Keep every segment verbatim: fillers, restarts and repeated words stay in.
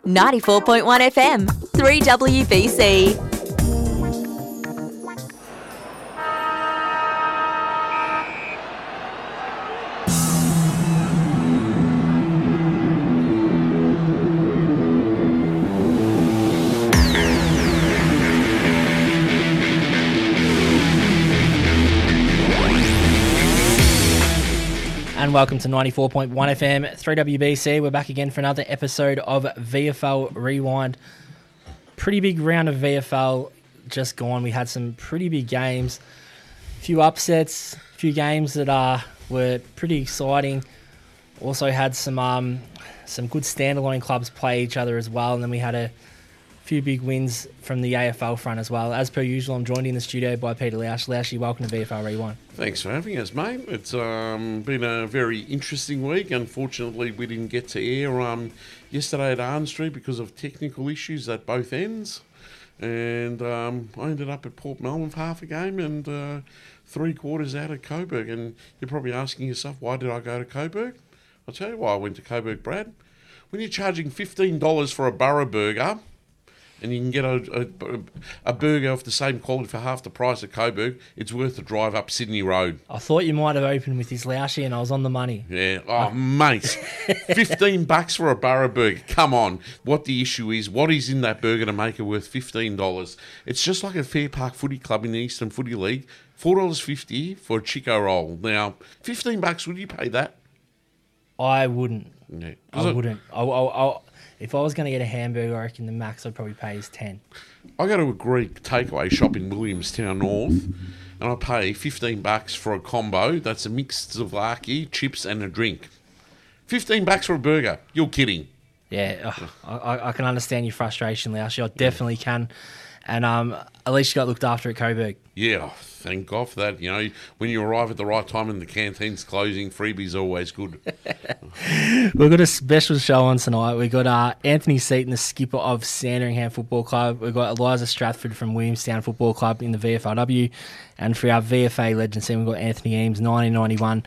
ninety-four point one F M, three W B C. And welcome to ninety-four point one F M, three W B C. We're back again for another episode of V F L Rewind. Pretty big round of V F L just gone. We had some pretty big games, a few upsets, a few games that uh, were pretty exciting. Also had some um, some good standalone clubs play each other as well. And then we had a few big wins from the A F L front as well. As per usual, I'm joined in the studio by Peter Lausch. Lauschie, welcome to V F L Rewind. Thanks for having us, mate. It's um, been a very interesting week. Unfortunately, we didn't get to air um, yesterday at Arden Street because of technical issues at both ends. And um, I ended up at Port Melbourne for half a game and uh, three quarters out at Coburg. And you're probably asking yourself, why did I go to Coburg? I'll tell you why I went to Coburg, Brad. When you're charging fifteen dollars for a Borough burger, and you can get a, a, a burger of the same quality for half the price at Coburg, it's worth the drive up Sydney Road. I thought you might have opened with this Lauschie and I was on the money. Yeah. Oh, mate. fifteen bucks for a Borough burger. Come on. What the issue is, what is in that burger to make it worth fifteen dollars? It's just like a Fair Park Footy Club in the Eastern Footy League. four dollars fifty for a Chico roll. Now, fifteen bucks, would you pay that? I wouldn't. Yeah. I it, wouldn't. I, I, I, if I was going to get a hamburger, I reckon the max I'd probably pay is ten. I go to a Greek takeaway shop in Williamstown North, and I pay fifteen bucks for a combo. That's a mixed souvlaki, chips, and a drink. fifteen bucks for a burger. You're kidding. Yeah, oh, I, I can understand your frustration, Lauschie. I definitely can. And um, at least you got looked after at Coburg. Yeah, thank God for that. You know, when you arrive at the right time and the canteen's closing, freebies are always good. We've got a special show on tonight. We've got uh, Anthony Seaton, the skipper of Sandringham Football Club. We've got Eliza Stratford from Williamstown Football Club in the V F L W. And for our V F A Legends team, we've got Anthony Eames, nineteen ninety-one.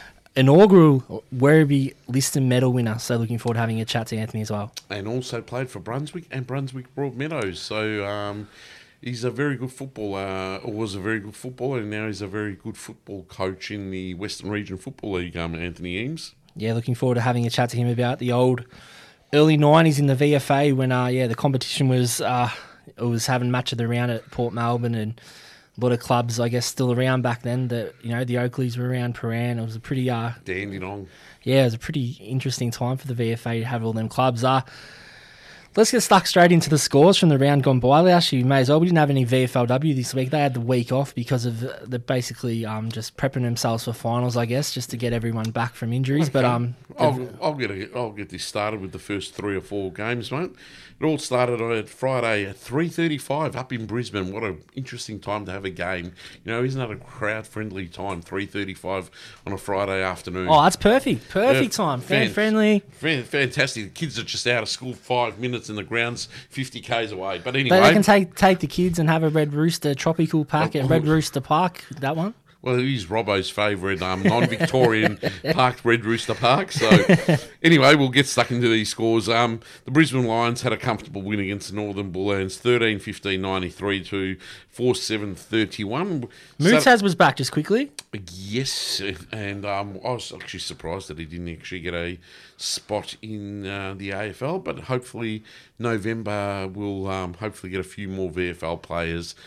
Inaugural Werribee Liston medal winner. So looking forward to having a chat to Anthony as well. And also played for Brunswick and Brunswick Broadmeadows. So um, he's a very good footballer, or was a very good footballer, and now he's a very good football coach in the Western Region Football League, um, Anthony Eames. Yeah, looking forward to having a chat to him about the old early nineties in the V F A when uh, yeah the competition was uh, it was having match of the round at Port Melbourne, and a lot of clubs, I guess, still around back then. That you know, the Oakleys were around, Paran. It was a pretty uh, Dandenong. Yeah, it was a pretty interesting time for the V F A to have all them clubs. Uh, let's get stuck straight into the scores from the round gone by. Actually, you may as well. We didn't have any V F L W this week. They had the week off because of the basically um, just prepping themselves for finals, I guess, just to get everyone back from injuries. Okay. But um, I'll, I'll get a, I'll get this started with the first three or four games, mate. It all started on Friday at three thirty-five up in Brisbane. What an interesting time to have a game. You know, isn't that a crowd-friendly time, three thirty-five on a Friday afternoon? Oh, that's perfect. Perfect Yeah, time. fan- Fan-friendly. Fan- Fantastic. The kids are just out of school five minutes and the ground's fifty kays away. But anyway... But they can take take the kids and have a Red Rooster tropical pack at Red Rooster Park, that one. Well, it is Robbo's favourite um, non-Victorian parked Red Rooster Park. So, anyway, we'll get stuck into these scores. Um, the Brisbane Lions had a comfortable win against the Northern Bullhounds, thirteen fifteen ninety-three to four seven thirty-one. Mootaz was back just quickly. Yes, and um, I was actually surprised that he didn't actually get a spot in uh, the A F L, but hopefully November we'll um, hopefully get a few more V F L players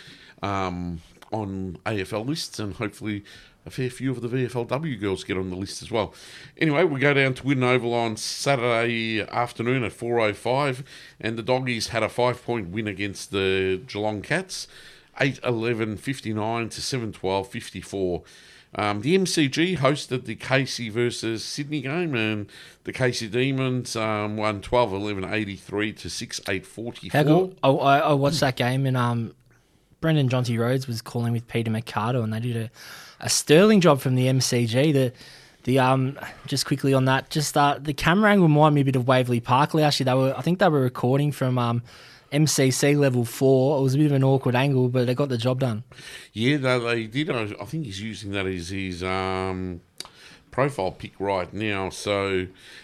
um, on A F L lists, and hopefully a fair few of the V F L W girls get on the list as well. Anyway, we go down to Whitten Oval on Saturday afternoon at four oh five, and the Doggies had a five-point win against the Geelong Cats, eight eleven fifty-nine to seven twelve fifty-four. Um, the M C G hosted the Casey versus Sydney game, and the Casey Demons um, won twelve eleven eighty-three to six eight forty-four. I, I, I watched that game, and um, Brendan Jonty Rhodes was calling with Peter Mercado, and they did a, a sterling job from the M C G. The the um just quickly on that, just uh, the camera angle reminded me a bit of Waverley Park. Actually, they were I think they were recording from um. M C C level four. It was a bit of an awkward angle, but they got the job done. Yeah, they, they did. I, I think he's using that as his um, profile pick right now. So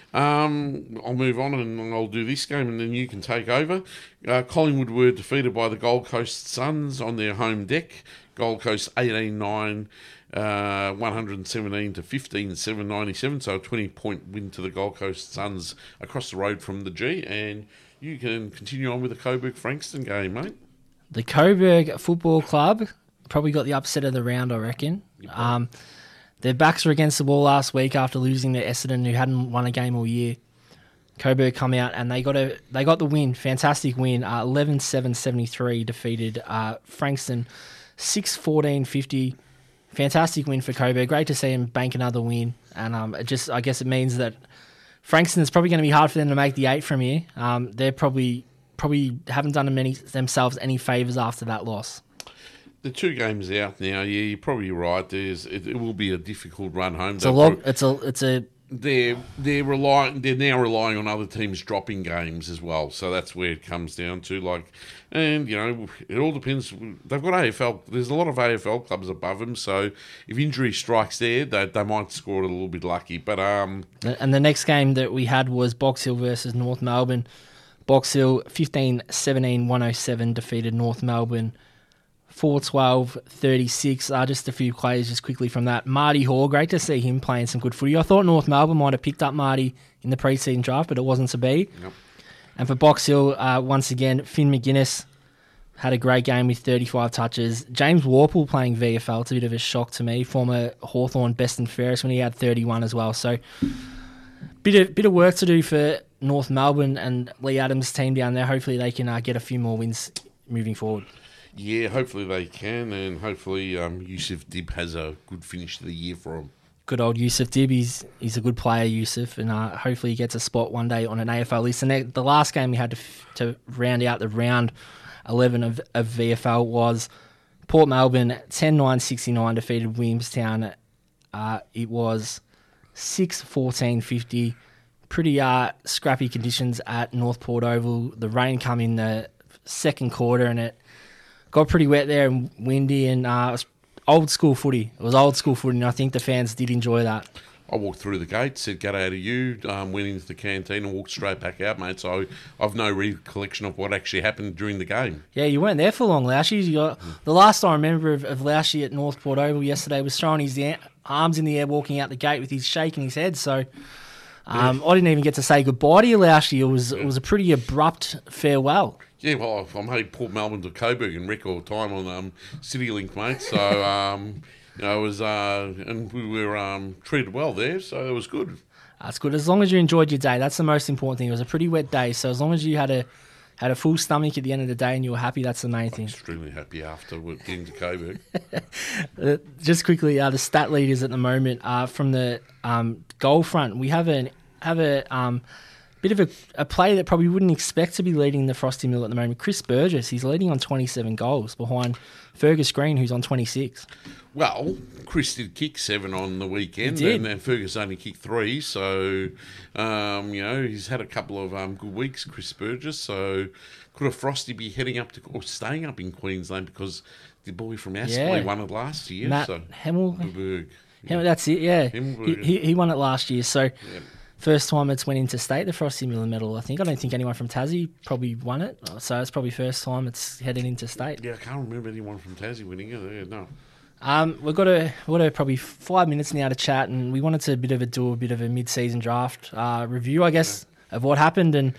um, I'll move on and I'll do this game and then you can take over. Uh, Collingwood were defeated by the Gold Coast Suns on their home deck. Gold Coast eighteen nine, uh, one seventeen to fifteen seven ninety-seven. So a twenty-point win to the Gold Coast Suns across the road from the G. And you can continue on with the Coburg-Frankston game, mate. The Coburg Football Club probably got the upset of the round, I reckon. Um, their backs were against the wall last week after losing to Essendon, who hadn't won a game all year. Coburg come out and they got a they got the win, fantastic win. Uh, eleven seven seventy-three defeated uh, Frankston six fourteen fifty. Fantastic win for Coburg. Great to see them bank another win, and um, it just I guess it means that Frankston is probably going to be hard for them to make the eight from here. Um, they're probably probably haven't done them any, themselves any favours after that loss. The two games out now, yeah, you're probably right. There's it, it will be a difficult run home. It's a log, it's a it's a they're they're relying they're now relying on other teams dropping games as well. So that's where it comes down to. Like, and you know, it all depends. They've got A F L. There's a lot of A F L clubs above them. So if injury strikes there, they they might score it a little bit lucky. But um, and the next game that we had was Box Hill versus North Melbourne. Box Hill fifteen seventeen one oh seven defeated North Melbourne four twelve thirty-six. Uh, just a few players just quickly from that. Marty Hall, great to see him playing some good footy. I thought North Melbourne might have picked up Marty in the pre-season draft, but it wasn't to be. Yep. And for Box Hill, uh, once again, Finn McGuinness had a great game with thirty-five touches. James Warple playing V F L, it's a bit of a shock to me. Former Hawthorn best and fairest when he had thirty-one as well. So bit of, bit of work to do for North Melbourne and Lee Adams' team down there. Hopefully they can uh, get a few more wins moving forward. Yeah, hopefully they can, and hopefully um, Yusuf Dib has a good finish to the year for him. Good old Yusuf Dib. He's, he's a good player, Yusuf, and uh, hopefully he gets a spot one day on an A F L list. And the, the last game we had to f- to round out the round eleven of, of V F L was Port Melbourne ten nine sixty-nine defeated Williamstown. Uh, it was six fourteen fifty. Pretty uh, scrappy conditions at North Port Oval. The rain come in the second quarter and it got pretty wet there and windy, and uh, it was old school footy. It was old school footy, and I think the fans did enjoy that. I walked through the gate, said g'day to you, um, went into the canteen and walked straight back out, mate. So I've no recollection of what actually happened during the game. Yeah, you weren't there for long, Laushy. You got, the last I remember of, of Laushy at North Port Oval yesterday was throwing his a- arms in the air, walking out the gate with his shaking his head. So um, yeah. I didn't even get to say goodbye to you, Laushy. It was, yeah. it was a pretty abrupt farewell. Yeah, well, I made Port Melbourne to Coburg in record time on um, CityLink, mate. So, um, you know, it was, uh, and we were um, treated well there, so it was good. That's good. As long as you enjoyed your day, that's the most important thing. It was a pretty wet day, so as long as you had a had a full stomach at the end of the day and you were happy, that's the main I'm thing. Extremely happy after getting to Coburg. uh, just quickly, uh, the stat leaders at the moment uh, from the um, goal front, we have an have a. Um, Bit of a, a player that probably wouldn't expect to be leading the Frosty Mill at the moment. Chris Burgess, he's leading on twenty-seven goals behind Fergus Green, who's on twenty-six. Well, Chris did kick seven on the weekend, and, and Fergus only kicked three. So, um, you know, he's had a couple of um, good weeks, Chris Burgess. So, could a Frosty be heading up to or staying up in Queensland because the boy from Aspley yeah. won it last year? Matt so, Hemmel, Hemmelberg. Yeah. That's it. Yeah, he, he he won it last year. So. Yeah. First time it's went into state, the Frosty Miller medal, I think. I don't think anyone from Tassie probably won it. So it's probably first time it's headed into state. Yeah, I can't remember anyone from Tassie winning it. Yeah, no. Um, we've got a we've got a probably five minutes now to chat, and we wanted to a bit of a do a bit of a mid-season draft uh, review, I guess, yeah. of what happened. And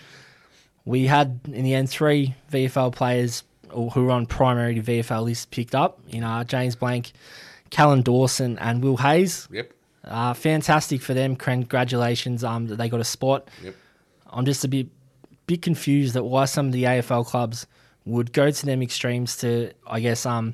we had, in the end, three V F L players or who were on primary to V F L lists picked up. You know, James Blank, Callan Dawson and Will Hayes. Yep. Uh, fantastic for them. Congratulations um, that they got a spot. Yep. I'm just a bit bit confused at why some of the A F L clubs would go to them extremes to, I guess, um,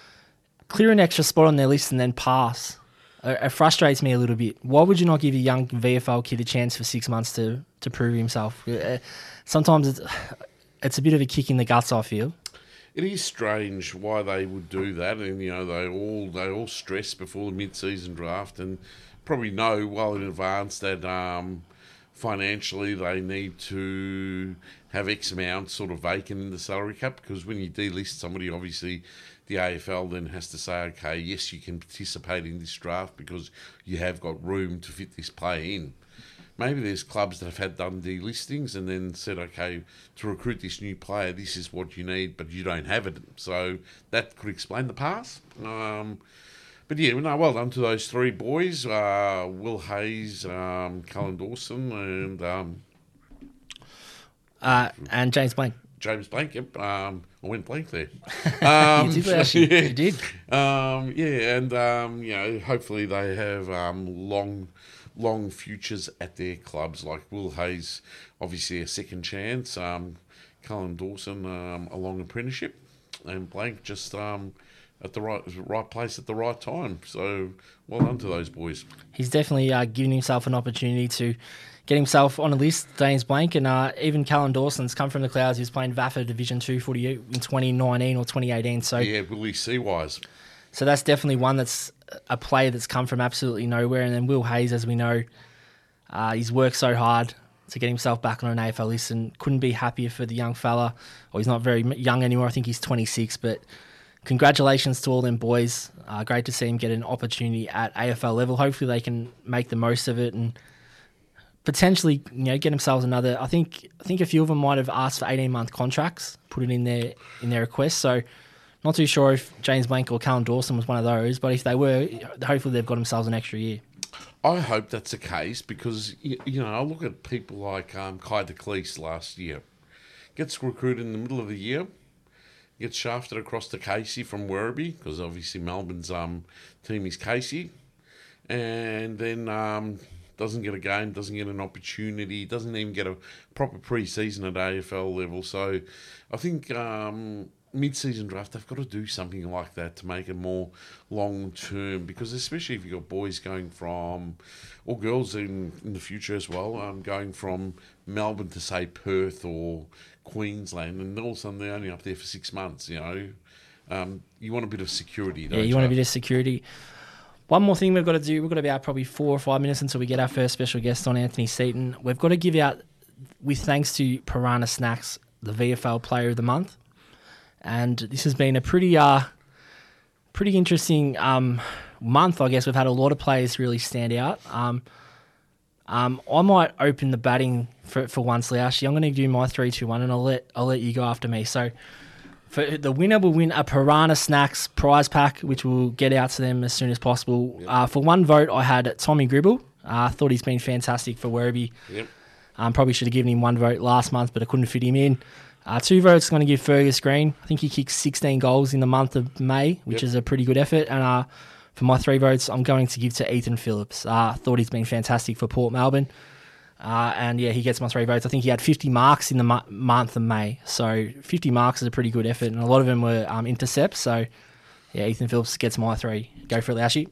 clear an extra spot on their list and then pass. It, it frustrates me a little bit. Why would you not give a young V F L kid a chance for six months to, to prove himself? Uh, sometimes it's, it's a bit of a kick in the guts, I feel. It is strange why they would do that, and you know they all they all stress before the mid-season draft, and probably know well in advance that um, financially they need to have X amount sort of vacant in the salary cap, because when you delist somebody, obviously the A F L then has to say, okay, yes, you can participate in this draft because you have got room to fit this player in. Maybe there's clubs that have had done delistings and then said, okay, to recruit this new player, this is what you need, but you don't have it. So that could explain the pass. Um, but yeah, no, well done to those three boys, uh, Will Hayes, um, Cullen Dawson, and um, Uh, and James Blank. James Blank. Yep, um, I went blank there. Um, You did, actually. yeah. You did. Um, yeah, and um, you know, hopefully they have um, long. long futures at their clubs, like Will Hayes, obviously a second chance, um, Cullen Dawson, um, a long apprenticeship, and Blank just um, at the right right place at the right time. So well done to those boys. He's definitely uh, given himself an opportunity to get himself on a list, James Blank, and uh, even Callan Dawson's come from the clouds. He was playing V A F A Division two footy in twenty nineteen or twenty eighteen. So Yeah, Willie Seawise. So that's definitely one that's a player that's come from absolutely nowhere. And then Will Hayes, as we know, uh, he's worked so hard to get himself back on an A F L list and couldn't be happier for the young fella. Or he's not very young anymore. I think he's twenty-six. But congratulations to all them boys. Uh, great to see him get an opportunity at A F L level. Hopefully they can make the most of it and potentially, you know, get themselves another. I think I think a few of them might have asked for eighteen month contracts, put it in their in their request. So. Not too sure if James Blank or Callan Dawson was one of those, but if they were, hopefully they've got themselves an extra year. I hope that's the case because, you, you know, I look at people like um, Kai de Cleese last year. Gets recruited in the middle of the year, gets shafted across to Casey from Werribee because obviously Melbourne's um, team is Casey, and then um, doesn't get a game, doesn't get an opportunity, doesn't even get a proper pre-season at A F L level. So I think... Um, mid-season draft, they've got to do something like that to make it more long-term because especially if you've got boys going from, or girls in, in the future as well, um, going from Melbourne to, say, Perth or Queensland, and all of a sudden they're only up there for six months, you know. Um, you want a bit of security, don't Yeah, you? you want a bit of security. One more thing we've got to do, we've got about probably four or five minutes until we get our first special guest on, Anthony Seaton. We've got to give out, with thanks to Piranha Snacks, the V F L Player of the Month. And this has been a pretty uh, pretty interesting um, month, I guess. We've had a lot of players really stand out. Um, um, I might open the batting for, for once, Liashi. I'm going to do my three two one, and I'll let I'll let you go after me. So for the winner will win a Piranha Snacks prize pack, which we'll get out to them as soon as possible. Yep. Uh, for one vote, I had Tommy Gribble. I uh, thought he's been fantastic for Werribee. Yep. Um, probably should have given him one vote last month, but I couldn't fit him in. Uh, two votes going to give Fergus Green. I think he kicked sixteen goals in the month of May, which Yep. is a pretty good effort. And uh, for my three votes, I'm going to give to Ethan Phillips. I uh, thought he's been fantastic for Port Melbourne. Uh, and yeah, he gets my three votes. I think he had fifty marks in the mo- month of May. So fifty marks is a pretty good effort. And a lot of them were um, intercepts. So yeah, Ethan Phillips gets my three. Go for it, Lashi.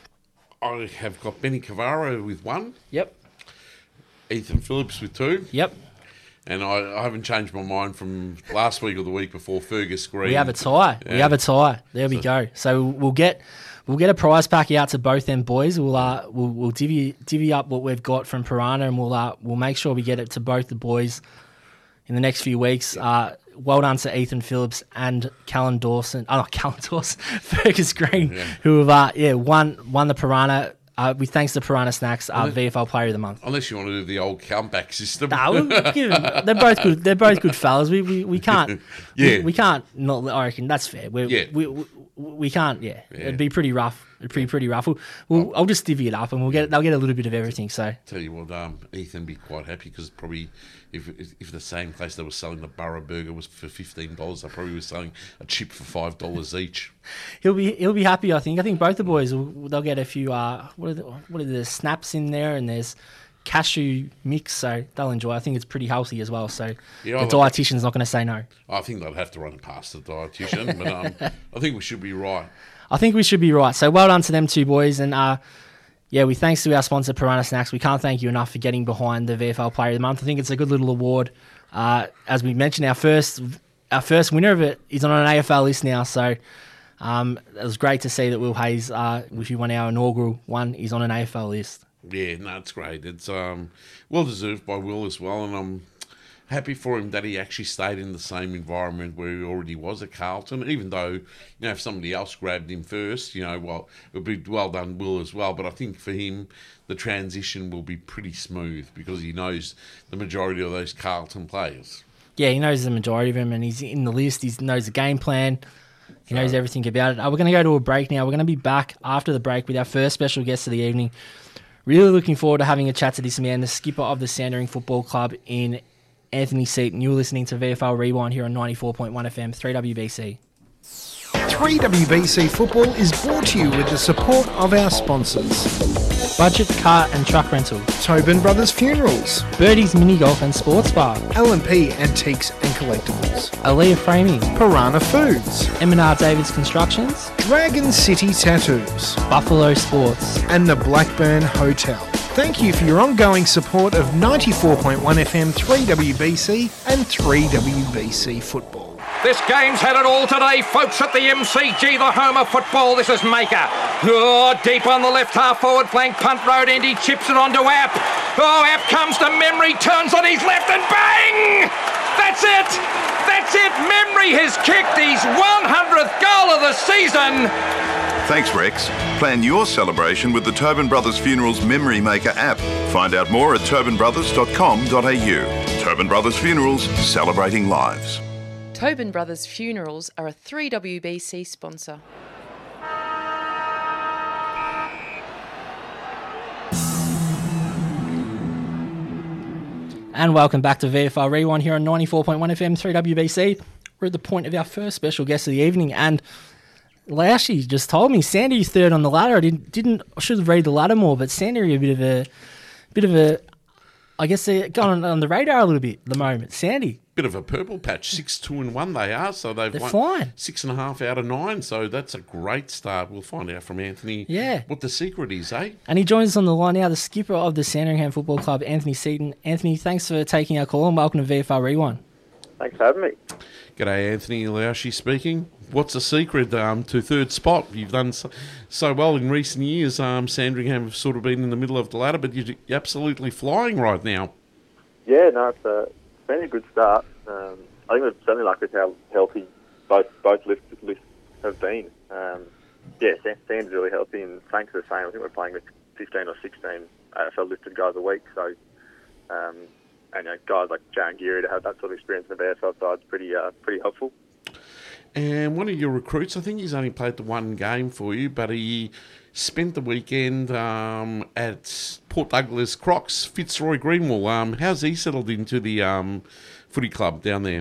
I have got Benny Cavaro with one, Yep. Ethan Phillips with two, Yep. and I, I haven't changed my mind from last week or the week before. Fergus Green. We have a tie. Yeah. We have a tie. There we So- go. So we'll get we'll get a prize pack out to both them boys. We'll uh we'll we'll divvy divvy up what we've got from Piranha, and we'll uh we'll make sure we get it to both the boys in the next few weeks. Uh, well done to Ethan Phillips and Callan Dawson. Oh, not Callan Dawson, Fergus Green, Yeah. who have uh yeah won won the Piranha. Uh, with thanks to Piranha Snacks, uh, Well, V F L Player of the Month. Unless you want to do the old comeback system. No, we'll give them, they're both good. They're both good fellas. We we, we can't. Yeah. we, we can't. Not. I reckon that's fair. We're, Yeah. We, we we can't. Yeah. Yeah. It'd be pretty rough. It'd be pretty rough. We'll, we'll, I'll just divvy it up, and we'll get. They'll get a little bit of everything. So Tell you what, um, Ethan be quite happy because probably if if the same place they were selling the Burra Burger was for fifteen dollars, they probably were selling a chip for five dollars each. he'll be he'll be happy. I think. I think both the boys will. They'll get a few. Uh, what are the, what are the snaps in there, and there's cashew mix, so they'll enjoy. I think it's pretty healthy as well. So Yeah, I the like dietitian's not going to say no. I think they'd have to run it past the dietitian, but um, I think we should be right. I think we should be right. So well done to them two boys. And uh, yeah, we thanks to our sponsor, Piranha Snacks. We can't thank you enough for getting behind the V F L Player of the Month. I think it's a good little award. Uh, as we mentioned, our first our first winner of it is on an A F L list now. So um, it was great to see that Will Hayes, uh, which won our inaugural one, is on an A F L list. Yeah, no, it's great. It's um, well deserved by Will as well, and I'm happy for him that he actually stayed in the same environment where he already was at Carlton, even though, you know, if somebody else grabbed him first, you know, well, it would be well done Will as well. But I think for him, the transition will be pretty smooth because he knows the majority of those Carlton players. Yeah, he knows the majority of them, and he's in the list. He knows the game plan. He knows everything about it. Uh, we're going to go to a break now. We're going to be back after the break with our first special guest of the evening. Really looking forward to having a chat to this man, the skipper of the Sandringham Football Club in Anthony Seaton. You're listening to V F L Rewind here on ninety-four point one F M, three W B C. three W B C Football is brought to you with the support of our sponsors. Budget Car and Truck Rental. Tobin Brothers Funerals. Birdie's Mini Golf and Sports Bar. L and P Antiques and Collectibles. Aaliyah Framing. Piranha Foods. M and R Davids Constructions. Dragon City Tattoos. Buffalo Sports. And the Blackburn Hotel. Thank you for your ongoing support of ninety-four point one F M, three W B C and three W B C Football. This game's had it all today, folks, at the M C G, the home of football. This is Maker. Oh, deep on the left half forward flank, punt road end, he chips it onto App. Oh, App comes to Memory, turns on his left and bang! That's it! That's it! Memory has kicked his one hundredth goal of the season. Thanks, Rex. Plan your celebration with the Tobin Brothers Funerals Memory Maker app. Find out more at tobin brothers dot com dot a u. Tobin Brothers Funerals, celebrating lives. Tobin Brothers Funerals are a three W B C sponsor. And welcome back to V F L Rewind here on ninety-four point one F M, three W B C. We're at the point of our first special guest of the evening, and Laoshi just told me Sandy's third on the ladder. I didn't, didn't I should have read the ladder more, but Sandy a bit of a, bit of a, I guess they're going on the radar a little bit at the moment. Sandy. Bit of a purple patch, six, two, and one they are. So they've They're won flying. six and a half out of nine. So that's a great start. We'll find out from Anthony Yeah. what the secret is, eh? And he joins us on the line now, the skipper of the Sandringham Football Club, Anthony Seaton. Anthony, thanks for taking our call and welcome to V F L Rewind. Thanks for having me. G'day, Anthony Laoshi speaking. What's the secret um, to third spot? You've done so, so well in recent years. Um, Sandringham have sort of been in the middle of the ladder, but you're absolutely flying right now. Yeah, no, it's, uh, it's been a good start. Um, I think it's certainly like with how healthy both both lists, lists have been. Um, yeah, Sam, Sam's really healthy, and Frank's the same. I think we're playing with fifteen or sixteen A F L listed guys a week. So, um, and you know, guys like Jaron Geary to have that sort of experience in the V F L side is pretty uh, pretty helpful. And one of your recruits, I think he's only played the one game for you, but he spent the weekend um, at Port Douglas Crocs, Fitzroy Greenwell. Um, how's he settled into the um, footy club down there?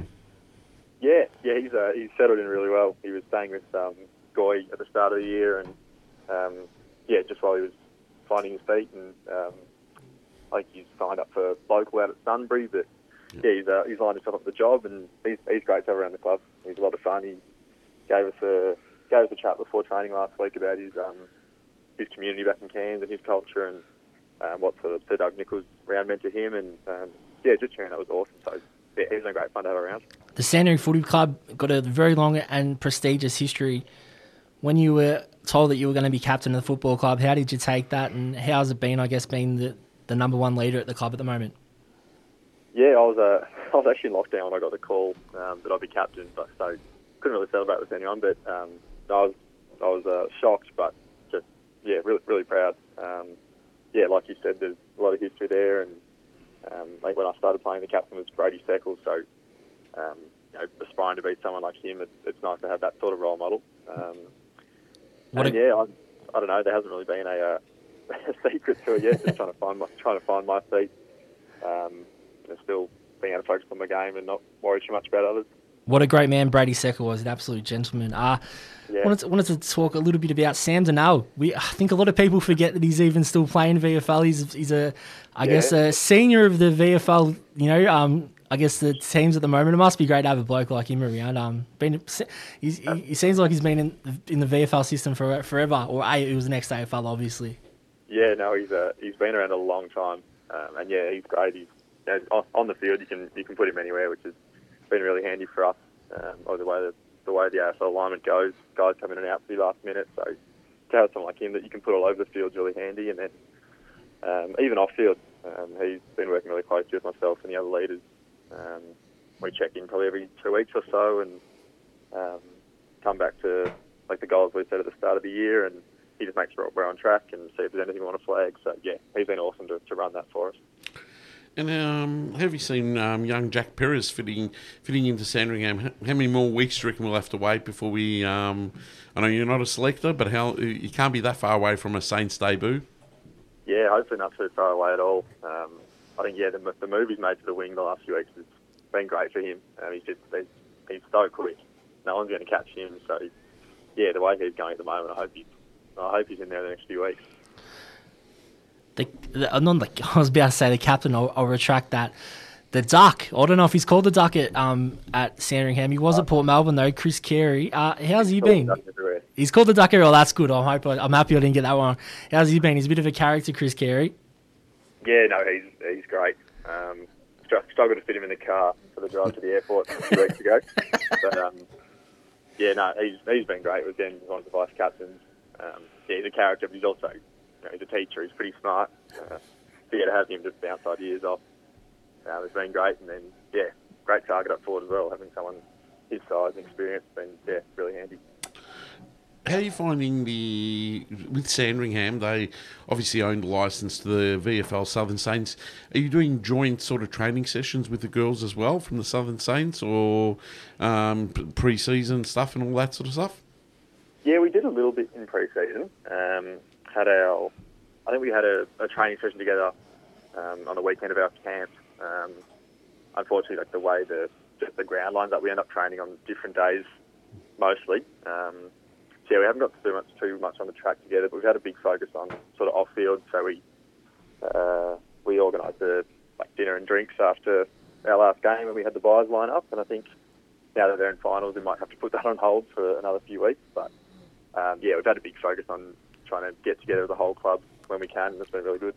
Yeah, yeah, he's uh, he's settled in really well. He was staying with um, Goy at the start of the year, and um, yeah, just while he was finding his feet, and um, I think he's signed up for local out at Sunbury, but yeah, he's uh, he's lined himself up for the job, and he's he's great to have around the club. He's a lot of fun. He gave us a gave us a chat before training last week about his um, his community back in Cairns and his culture, and um, what sort of the Doug Nichols round meant to him, and um, yeah, just hearing that was awesome. So yeah, he's been great fun to have around. The Sandringham Footy Club got a very long and prestigious history. When you were told that you were going to be captain of the football club, how did you take that, and how's it been, I guess, being the, the number one leader at the club at the moment? Yeah, I was uh, I was actually in lockdown when I got the call um, that I'd be captain, but so couldn't really celebrate with anyone. But um, I was I was uh, shocked, but just yeah, really really proud. Um, yeah, like you said, there's a lot of history there, and um, like when I started playing, the captain was Brady Seckles, so um, you know, aspiring to be someone like him, it, it's nice to have that sort of role model. Um, What and a- yeah, I, I don't know, there hasn't really been a, uh, a secret to it yet. Just trying to find my trying to find my feet. Um, and still being able to focus on my game and not worry too much about others. What a great man Brady Secker was, an absolute gentleman. Uh, Yeah. wanted, to, wanted to talk a little bit about Sam Donnell. We, I think a lot of people forget that he's even still playing V F L. He's, he's a, I Yeah. guess, a senior of the V F L, you know, um, I guess the teams at the moment. It must be great to have a bloke like him around. Um, been, he's, he, he seems like he's been in, in the V F L system for forever, or a, it was the next A F L, obviously. Yeah, no, he's uh, he's been around a long time, um, and yeah, he's great. He's you know, on, on the field, you can you can put him anywhere, which has been really handy for us. Um, or the way the, the way the A F L alignment goes, guys come in and out for the last minute. So to have someone like him that you can put all over the field is really handy. And then um, even off field, um, he's been working really closely with myself and the other leaders Um, we check in probably every two weeks or so and um, come back to like the goals we set at the start of the year, and he just makes sure we're on track and see if there's anything we want to flag. So, yeah, he's been awesome to, to run that for us. And um, have you seen um, young Jack Perez fitting fitting into Sandringham? How many more weeks do you reckon we'll have to wait before we... Um, I know you're not a selector, but how you can't be that far away from a Saints debut. Yeah, hopefully not too far away at all. Um, I think, yeah, the, the move he's made to the wing the last few weeks has been great for him. Um, he's, just, he's, he's so quick. No one's going to catch him. So, yeah, the way he's going at the moment, I hope he's, I hope he's in there the next few weeks. The, the, not the, I was about to say the captain. I'll, I'll retract that. The Duck. I don't know if he's called the Duck at um at Sandringham. He was at Port Melbourne though. Chris Carey. Uh, how's he been? He's called the Duck everywhere. That's good. I'm hope I'm happy I didn't get that one. How's he been? He's a bit of a character, Chris Carey. Yeah, no, he's he's great. Um, struggled to fit him in the car for the drive to the airport a few weeks ago, but um, yeah, no, he's he's been great. With then one of the vice captains. Um, yeah, he's a character, but he's also you know, he's a teacher. He's pretty smart. Uh, so yeah, to have him just bounce ideas off. Um, it's been great, and then, yeah, great target up forward as well. Having someone his size and experience has been, yeah, really handy. How are you finding the... With Sandringham, they obviously owned a licence to the V F L Southern Saints. Are you doing joint sort of training sessions with the girls as well from the Southern Saints, or um, pre-season stuff and all that sort of stuff? Yeah, we did a little bit in pre-season. Um, had our... I think we had a, a training session together um, on the weekend of our camp. Um, unfortunately, like the way the just the ground lines up, we end up training on different days mostly. Um, so yeah, we haven't got too much too much on the track together, but we've had a big focus on sort of off field. So we uh, we organised a like dinner and drinks after our last game, and we had the buys line up. And I think now that they're in finals, we might have to put that on hold for another few weeks. But um, yeah, we've had a big focus on trying to get together as a whole club when we can, and it's been really good.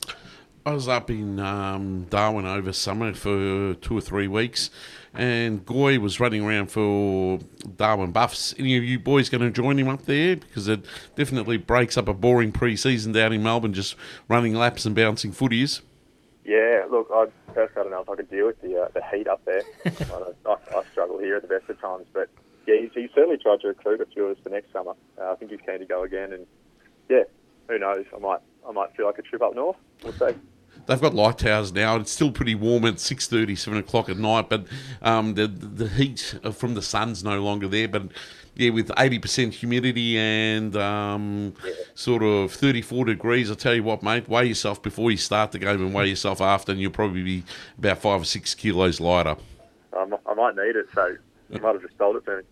I was up in um, Darwin over summer for two or three weeks, and Goy was running around for Darwin Buffs. Any of you boys going to join him up there? Because it definitely breaks up a boring pre-season down in Melbourne, just running laps and bouncing footies. Yeah, look, I personally don't know if I could deal with the uh, the heat up there. I, I, I struggle here at the best of times, but yeah, he's, he's certainly tried to recruit a few of us for next summer. Uh, I think he's keen to go again, and yeah, who knows? I might I might feel like a trip up north. We'll see. They've got light towers now. It's still pretty warm at six thirty, seven o'clock at night, but um, the the heat from the sun's no longer there. But yeah, with eighty percent humidity and um, yeah. sort of thirty-four degrees, I tell you what, mate, weigh yourself before you start the game and weigh yourself after, and you'll probably be about five or six kilos lighter. Um, I might need it, so you might have just told it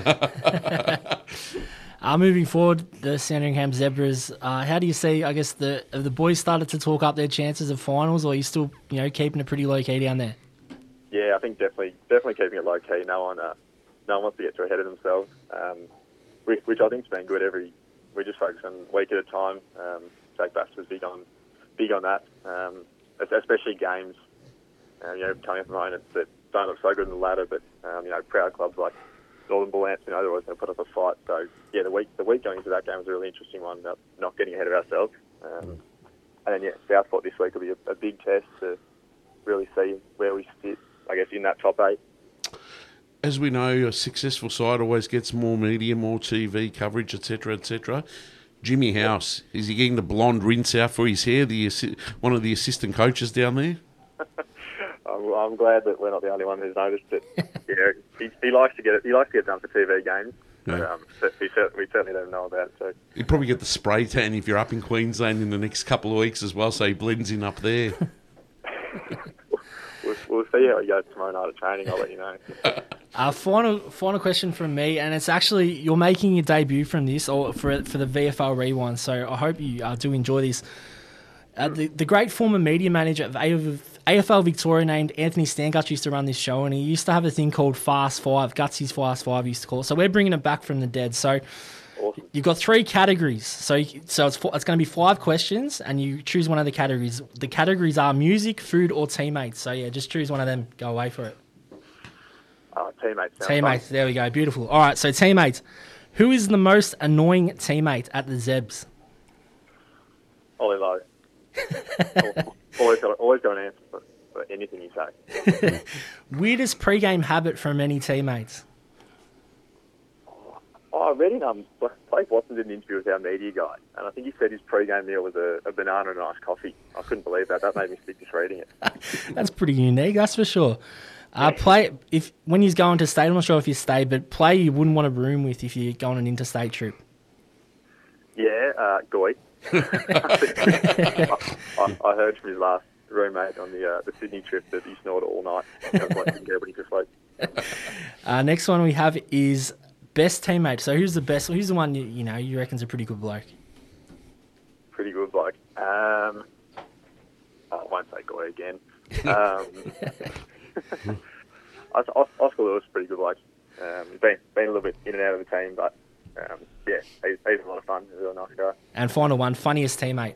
to me. Uh, moving forward, the Sandringham Zebras, uh, how do you see, I guess, the have the boys started to talk up their chances of finals, or are you still, you know, keeping it pretty low-key down there? Yeah, I think definitely definitely keeping it low-key. No one uh, no one wants to get too ahead of themselves, um, which, which I think's been good. Every We just focus on a week at a time. Um, Jake Bass was big on big on that, um, especially games, uh, you know, coming up opponents that don't look so good in the ladder, but, um, you know, proud clubs like Northern Bull Ants, you know, they're always going to put up a fight. So, yeah, the week the week going into that game was a really interesting one, not, not getting ahead of ourselves. Um, and then, yeah, Southport this week will be a, a big test to really see where we sit, I guess, in that top eight. As we know, a successful side always gets more media, more T V coverage, et cetera, et cetera. Jimmy House, is he getting the blonde rinse out for his hair, the assi- one of the assistant coaches down there? I'm, I'm glad that we're not the only one who's noticed it. Yeah, he, he likes to get it. He likes to get done for T V games. Yeah. But, um, but we, certainly, we certainly don't know about it. So you'd probably get the spray tan if you're up in Queensland in the next couple of weeks as well, so he blends in up there. we'll, we'll see how he goes tomorrow night at training. I'll let you know. Uh, final final question from me, and it's actually you're making your debut from this, or for for the V F L Rewind. So I hope you uh, do enjoy this. Uh, the the great former media manager of A F L Victoria named Anthony Stanguts used to run this show, and he used to have a thing called Fast Five. Gutsy's Fast Five used to call it. So we're bringing it back from the dead. So awesome. You've got three categories. So so it's it's going to be five questions, and you choose one of the categories. The categories are music, food, or teammates. So yeah, just choose one of them. Go away for it. Uh, teammates. Teammates. There we go. Beautiful. All right. So teammates. Who is the most annoying teammate at the Zebs? Ollie Lowe. always got always got an answer. For, for anything you say. Weirdest pre-game habit from any teammates? Oh, I read in um, Blake Watson did an interview with our media guy, and I think he said his pre-game meal was a, a banana and iced coffee. I couldn't believe that. That made me sick just reading it. That's pretty unique, that's for sure. Uh, play if when you go into state, I'm not sure if you stay, but play you wouldn't want to room with if you go on an interstate trip. Yeah, uh, Goy. I, I, I heard from his last roommate on the uh, the Sydney trip that he snored all night. That's why he didn't get everybody to sleep. Uh, next one we have is best teammate. So who's the best? Who's the one you, you know you reckon's a pretty good bloke? Pretty good bloke. Um, I won't say Goy again. Um, Oscar Lewis is a pretty good bloke. Um, he's been been a little bit in and out of the team, but um, yeah, he's, he's a lot of fun. He's a really nice guy. And final one, funniest teammate.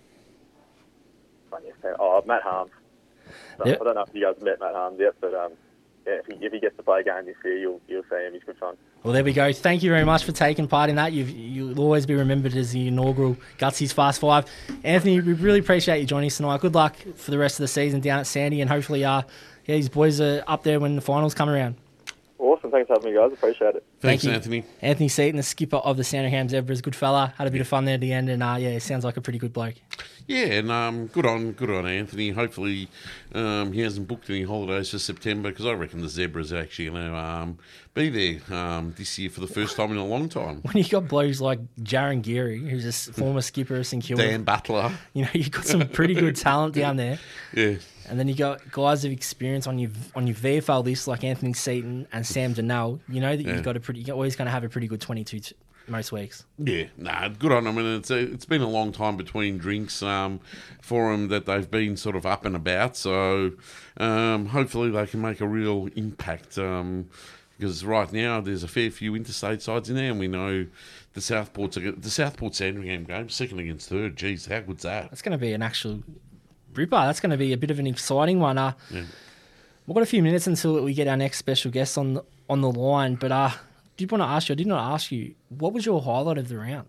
Funniest teammate. Oh, Matt Harms. So, Yep. I don't know if you guys have met Matt Harms yet, but um, yeah, if he, if he gets to play a game this year, you'll you'll see him. He's good fun. Well, there we go. Thank you very much for taking part in that. You've, you'll always be remembered as the inaugural Gutsy's Fast Five. Anthony, we really appreciate you joining us tonight. Good luck for the rest of the season down at Sandy, and hopefully, uh, yeah, these boys are up there when the finals come around. Awesome. Thanks for having me, guys. Appreciate it. Thanks, Thank you. Anthony. Anthony Seaton, the skipper of the Sandringham Zebras, good fella. Had a bit of fun there at the end, and uh, yeah, sounds like a pretty good bloke. Yeah, and um, good on good on Anthony. Hopefully, um, he hasn't booked any holidays for September because I reckon the Zebras are actually going to um, be there um, this year for the first time in a long time. When you got blokes like Jaron Geary, who's a s- former skipper of St Kilda, Dan Butler. you know, you've got some pretty good talent down there. Yeah. And then you got guys of experience on your on your V F L list like Anthony Seaton and Sam Donnell. You know that Yeah. you've got a pretty, you're always going to have a pretty good twenty-two t- most weeks. Yeah, nah, good on them. And it's a, it's been a long time between drinks um, for them that they've been sort of up and about. So um, hopefully they can make a real impact. Um, because right now there's a fair few interstate sides in there, and we know the Southport's the Southport Sandringham game, second against third. Geez, how good's that? That's going to be an actual ripper. That's going to be a bit of an exciting one. Uh, Yeah. We've got a few minutes until we get our next special guest on the, on the line, but uh, did want to ask you, I did not ask you, what was your highlight of the round?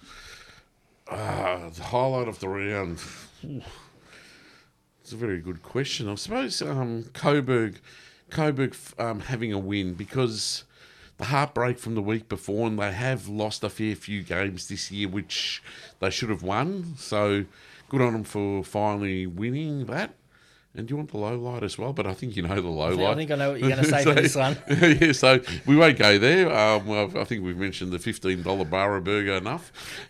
Uh, the highlight of the round. Ooh, it's a very good question. I suppose um, Coburg, Coburg um, having a win because the heartbreak from the week before, and they have lost a fair few games this year, which they should have won. So good on them for finally winning that. And do you want the low light as well? But I think you know the low I think, light. I think I know what you're going to say for this one. Yeah, so we won't go there. Um, well, I think we've mentioned the fifteen dollars Barra Burger enough.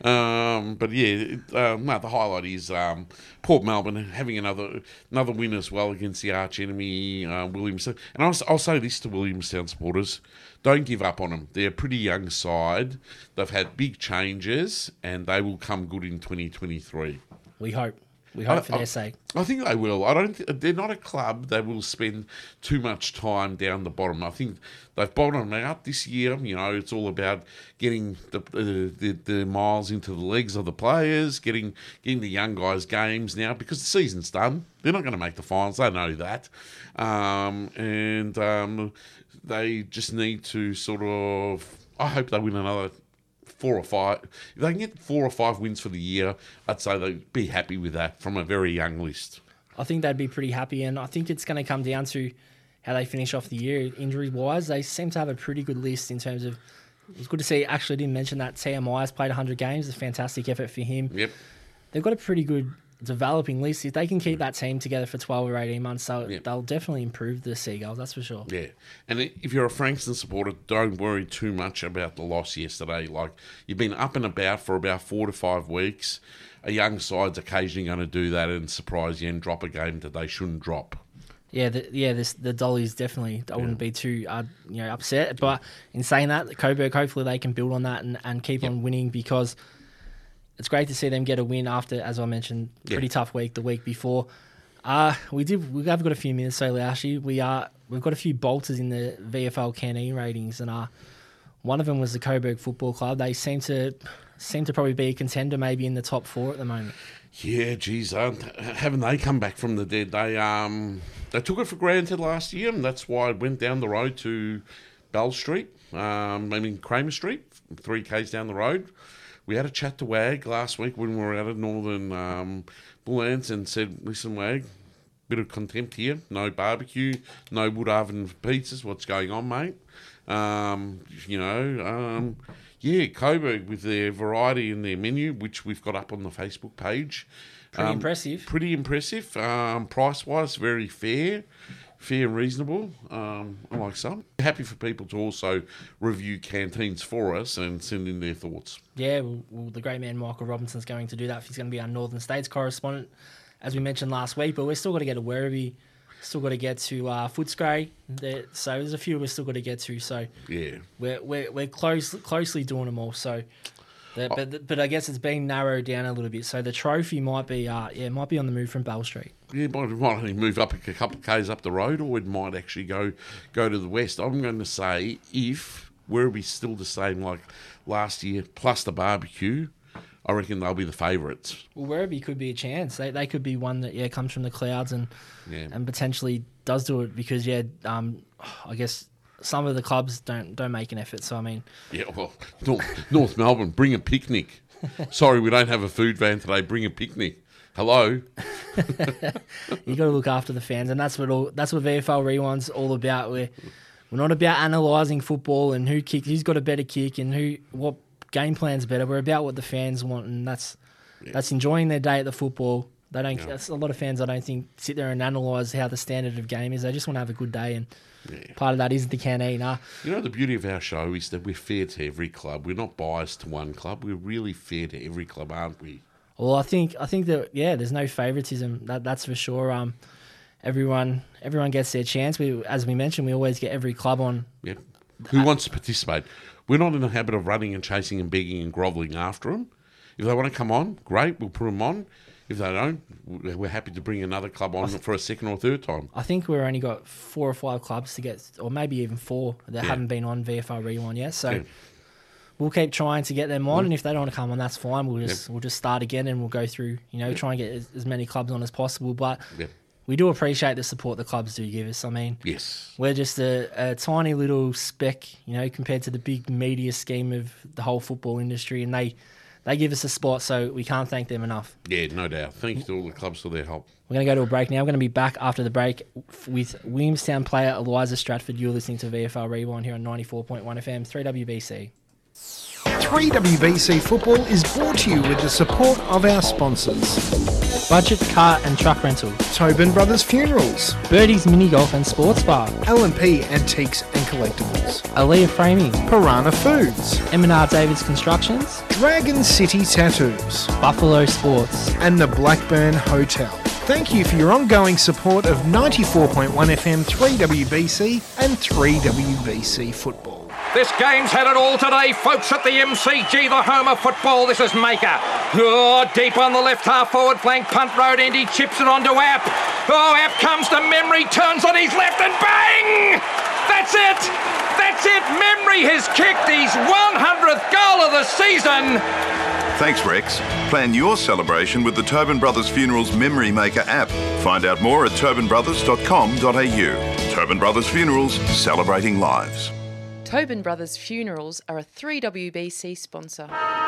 Um, but yeah, it, um, no, the highlight is um, Port Melbourne having another another win as well against the arch enemy, uh, Williamstown. And I'll, I'll say this to Williamstown supporters. Don't give up on them. They're a pretty young side. They've had big changes, and they will come good in twenty twenty-three. We hope. We hope I- for I- their sake. I think they will. I don't. Th- they're not a club that will spend too much time down the bottom. I think they've bottomed out this year. You know, it's all about getting the uh, the, the miles into the legs of the players, getting getting the young guys games now because the season's done. They're not going to make the finals. They know that, um, and um, they just need to sort of. I hope they win another four or five. If they can get four or five wins for the year, I'd say they'd be happy with that from a very young list. I think they'd be pretty happy, and I think it's going to come down to how they finish off the year injury-wise. They seem to have a pretty good list in terms of... It was good to see, actually didn't mention that T M I has played one hundred games. It's a fantastic effort for him. Yep. They've got a pretty good developing list. If they can keep that team together for twelve or eighteen months, they'll, Yep. they'll definitely improve the Seagulls, that's for sure. Yeah. And i- if you're a Frankston supporter, don't worry too much about the loss yesterday. Like, you've been up and about for about four to five weeks. A young side's occasionally going to do that and surprise you and drop a game that they shouldn't drop. Yeah, the, yeah, this, the Dollies definitely. I wouldn't be too, uh, you know, upset. But in saying that, Coburg, hopefully they can build on that and, and keep Yep. on winning because it's great to see them get a win after, as I mentioned, pretty Yeah. tough week the week before. Uh we did. We have got a few minutes, so Lashi, we are we've got a few bolters in the V F L canteen ratings, and uh, one of them was the Coburg Football Club. They seem to seem to probably be a contender, maybe in the top four at the moment. Yeah, geez, uh, haven't they come back from the dead? They um they took it for granted last year, and that's why it went down the road to Bell Street. Um, I mean Kramer Street, three k's down the road. We had a chat to Wag last week when we were out at Northern um, Bullants and said, "Listen, Wag, bit of contempt here. No barbecue, no wood oven pizzas. What's going on, mate? Um, you know, um, yeah, Coburg with their variety in their menu, which we've got up on the Facebook page. Pretty Um, impressive. Pretty impressive. Um, price-wise, very fair. Fair and reasonable, um, I like some. Happy for people to also review canteens for us and send in their thoughts. Yeah, well, well, the great man Michael Robinson's going to do that. He's going to be our Northern States correspondent, as we mentioned last week. But we're still got to get to Werribee, still got to get to uh, Footscray. There, so there's a few we're still got to get to. So yeah, we're we're we're close closely doing them all. So. The, Oh. but but I guess it's been narrowed down a little bit. So the trophy might be uh yeah might be on the move from Bell Street. Yeah, might, might only move up a couple of k's up the road, or it might actually go go to the west. I'm going to say if Werribee's still the same like last year, plus the barbecue, I reckon they'll be the favourites. Well, Werribee could be a chance. They they could be one that yeah comes from the clouds and Yeah. and potentially does do it because yeah um I guess some of the clubs don't don't make an effort. So I mean Yeah, well, North, North Melbourne, bring a picnic. Sorry, we don't have a food van today. Bring a picnic. Hello. you got to look after the fans, and that's what all that's what V F L Rewind's all about. We're we're not about analysing football and who kicked, who's got a better kick, and who what game plan's better. We're about what the fans want, and that's Yeah. that's enjoying their day at the football. They don't. Yeah. That's a lot of fans. I don't think sit there and analyse how the standard of game is. They just want to have a good day, and Yeah. part of that is the canteen. Uh, You know, the beauty of our show is that we're fair to every club. We're not biased to one club. We're really fair to every club, aren't we? Well, I think I think that yeah, there's no favouritism. That that's for sure. Um, everyone everyone gets their chance. We, as we mentioned, we always get every club on. Yep. Who wants to participate? We're not in the habit of running and chasing and begging and grovelling after them. If they want to come on, great, we'll put them on. If they don't, we're happy to bring another club on for a second or third time. I think we've only got four or five clubs to get, or maybe even four that Yeah. haven't been on V F L Rewind yet. So Yeah. we'll keep trying to get them on, and if they don't want to come on, that's fine. We'll just we'll just start again, and we'll go through. You know, try and get as, as many clubs on as possible. But Yep. we do appreciate the support the clubs do give us. I mean, Yes. we're just a, a tiny little speck, you know, compared to the big media scheme of the whole football industry, and they they give us a spot, so we can't thank them enough. Yeah, no doubt. Thanks to all the clubs for their help. We're going to go to a break now. We're going to be back after the break with Williamstown player Eliza Stratford. You're listening to V F L Rewind here on ninety-four point one F M, three W B C. three W B C Football is brought to you with the support of our sponsors. Budget Car and Truck Rental, Tobin Brothers Funerals, Birdie's Mini Golf and Sports Bar, L and P Antiques and Collectibles, Aaliyah Framing, Piranha Foods, M and R Davids Constructions, Dragon City Tattoos, Buffalo Sports. and the Blackburn Hotel. Thank you for your ongoing support of ninety-four point one F M, three W B C and three W B C Football. This game's had it all today, folks, at the M C G, the home of football. This is Maker. Oh, deep on the left half forward flank, punt road end, he chips it onto App. Oh, App comes to Memory, turns on his left and bang! That's it! That's it! Memory has kicked his one hundredth goal of the season. Thanks, Rex. Plan your celebration with the Tobin Brothers Funerals Memory Maker app. Find out more at tobin brothers dot com dot a u. Tobin Brothers Funerals, celebrating lives. Tobin Brothers Funerals are a three W B C sponsor.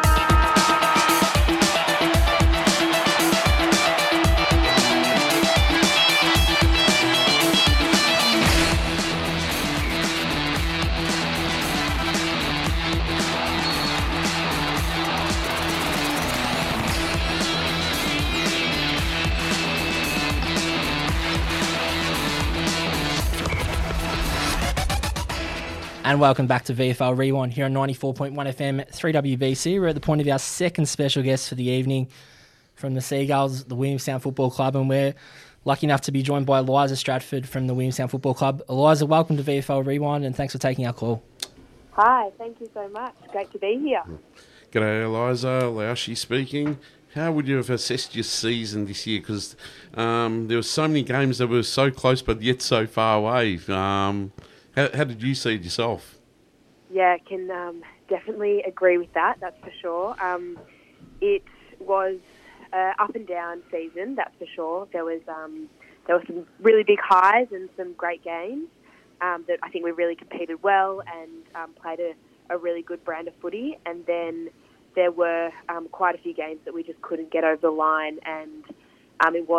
And welcome back to V F L Rewind here on ninety-four point one F M, three W B C. We're at the point of our second special guest for the evening from the Seagulls, the Williamstown Football Club, and we're lucky enough to be joined by Eliza Stratford from the Williamstown Football Club. Eliza, welcome to V F L Rewind, and thanks for taking our call. Hi, thank you so much. Great to be here. G'day, Eliza. Laushi speaking. How would you have assessed your season this year? Because um, there were so many games that were so close but yet so far away. Um, how, how did you see it yourself? Yeah, I can um, definitely agree with that, that's for sure. Um, it was an up and down season, that's for sure. There was um, there were some really big highs and some great games um, that I think we really competed well and um, played a, a really good brand of footy. And then there were um, quite a few games that we just couldn't get over the line, and um, it was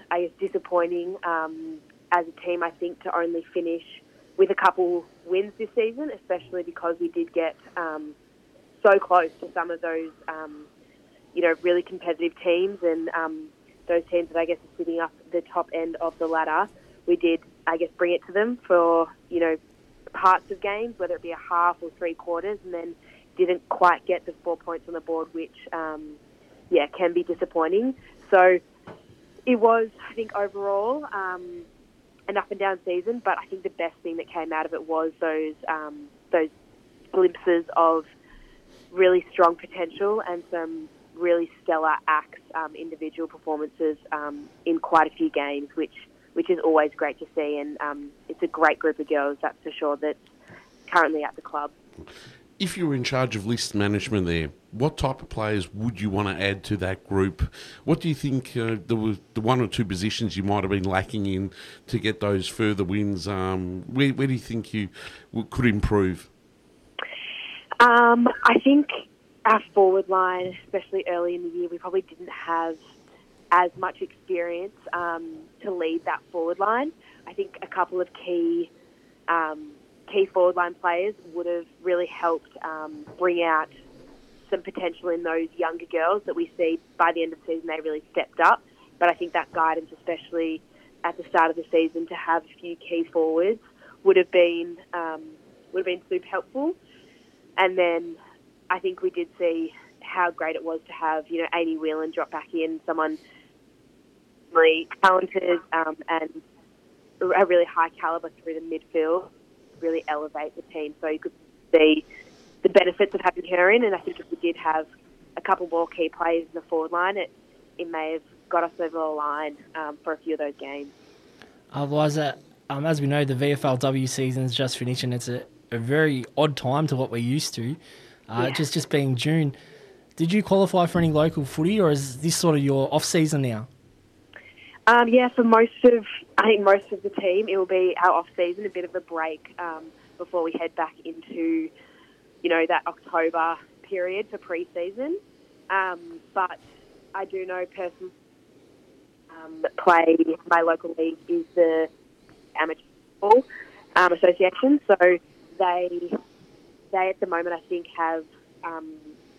I guess, disappointing um, as a team, I think, to only finish with a couple wins this season, especially because we did get um, so close to some of those, um, you know, really competitive teams and um, those teams that I guess are sitting up the top end of the ladder. We did, I guess, bring it to them for, you know, parts of games, whether it be a half or three quarters, and then didn't quite get the four points on the board, which, um, yeah, can be disappointing. So it was, I think, overall um, an up and down season, but I think the best thing that came out of it was those um, those glimpses of really strong potential and some really stellar acts, um, individual performances um, in quite a few games, which which is always great to see. And um, it's a great group of girls, that's for sure, that's currently at the club. If you were in charge of list management there, what type of players would you want to add to that group? What do you think uh, there was the one or two positions you might have been lacking in to get those further wins? Um, where, where do you think you w- could improve? Um, I think our forward line, especially early in the year, we probably didn't have as much experience um, to lead that forward line. I think a couple of key um, key forward line players would have really helped um, bring out some potential in those younger girls that we see by the end of the season they really stepped up. But I think that guidance, especially at the start of the season, to have a few key forwards would have been um, would have been super helpful. And then I think we did see how great it was to have, you know, Amy Whelan drop back in, someone really talented um, and a really high calibre through the midfield, really elevate the team. So you could see the benefits of having her in, and I think if we did have a couple more key players in the forward line, it, it may have got us over the line um, for a few of those games. Otherwise, uh, um, as we know, the V F L W season's just finished, and it's a, a very odd time to what we're used to, uh, Yeah. just just being June. Did you qualify for any local footy, or is this sort of your off-season now? Um, yeah, for most of, I think most of the team, it will be our off-season, a bit of a break um, before we head back into, you know, that October period for pre-season. Um, but I do know personally um, that play my local league is the Amateur Football um, Association. So they, they at the moment, I think, have um,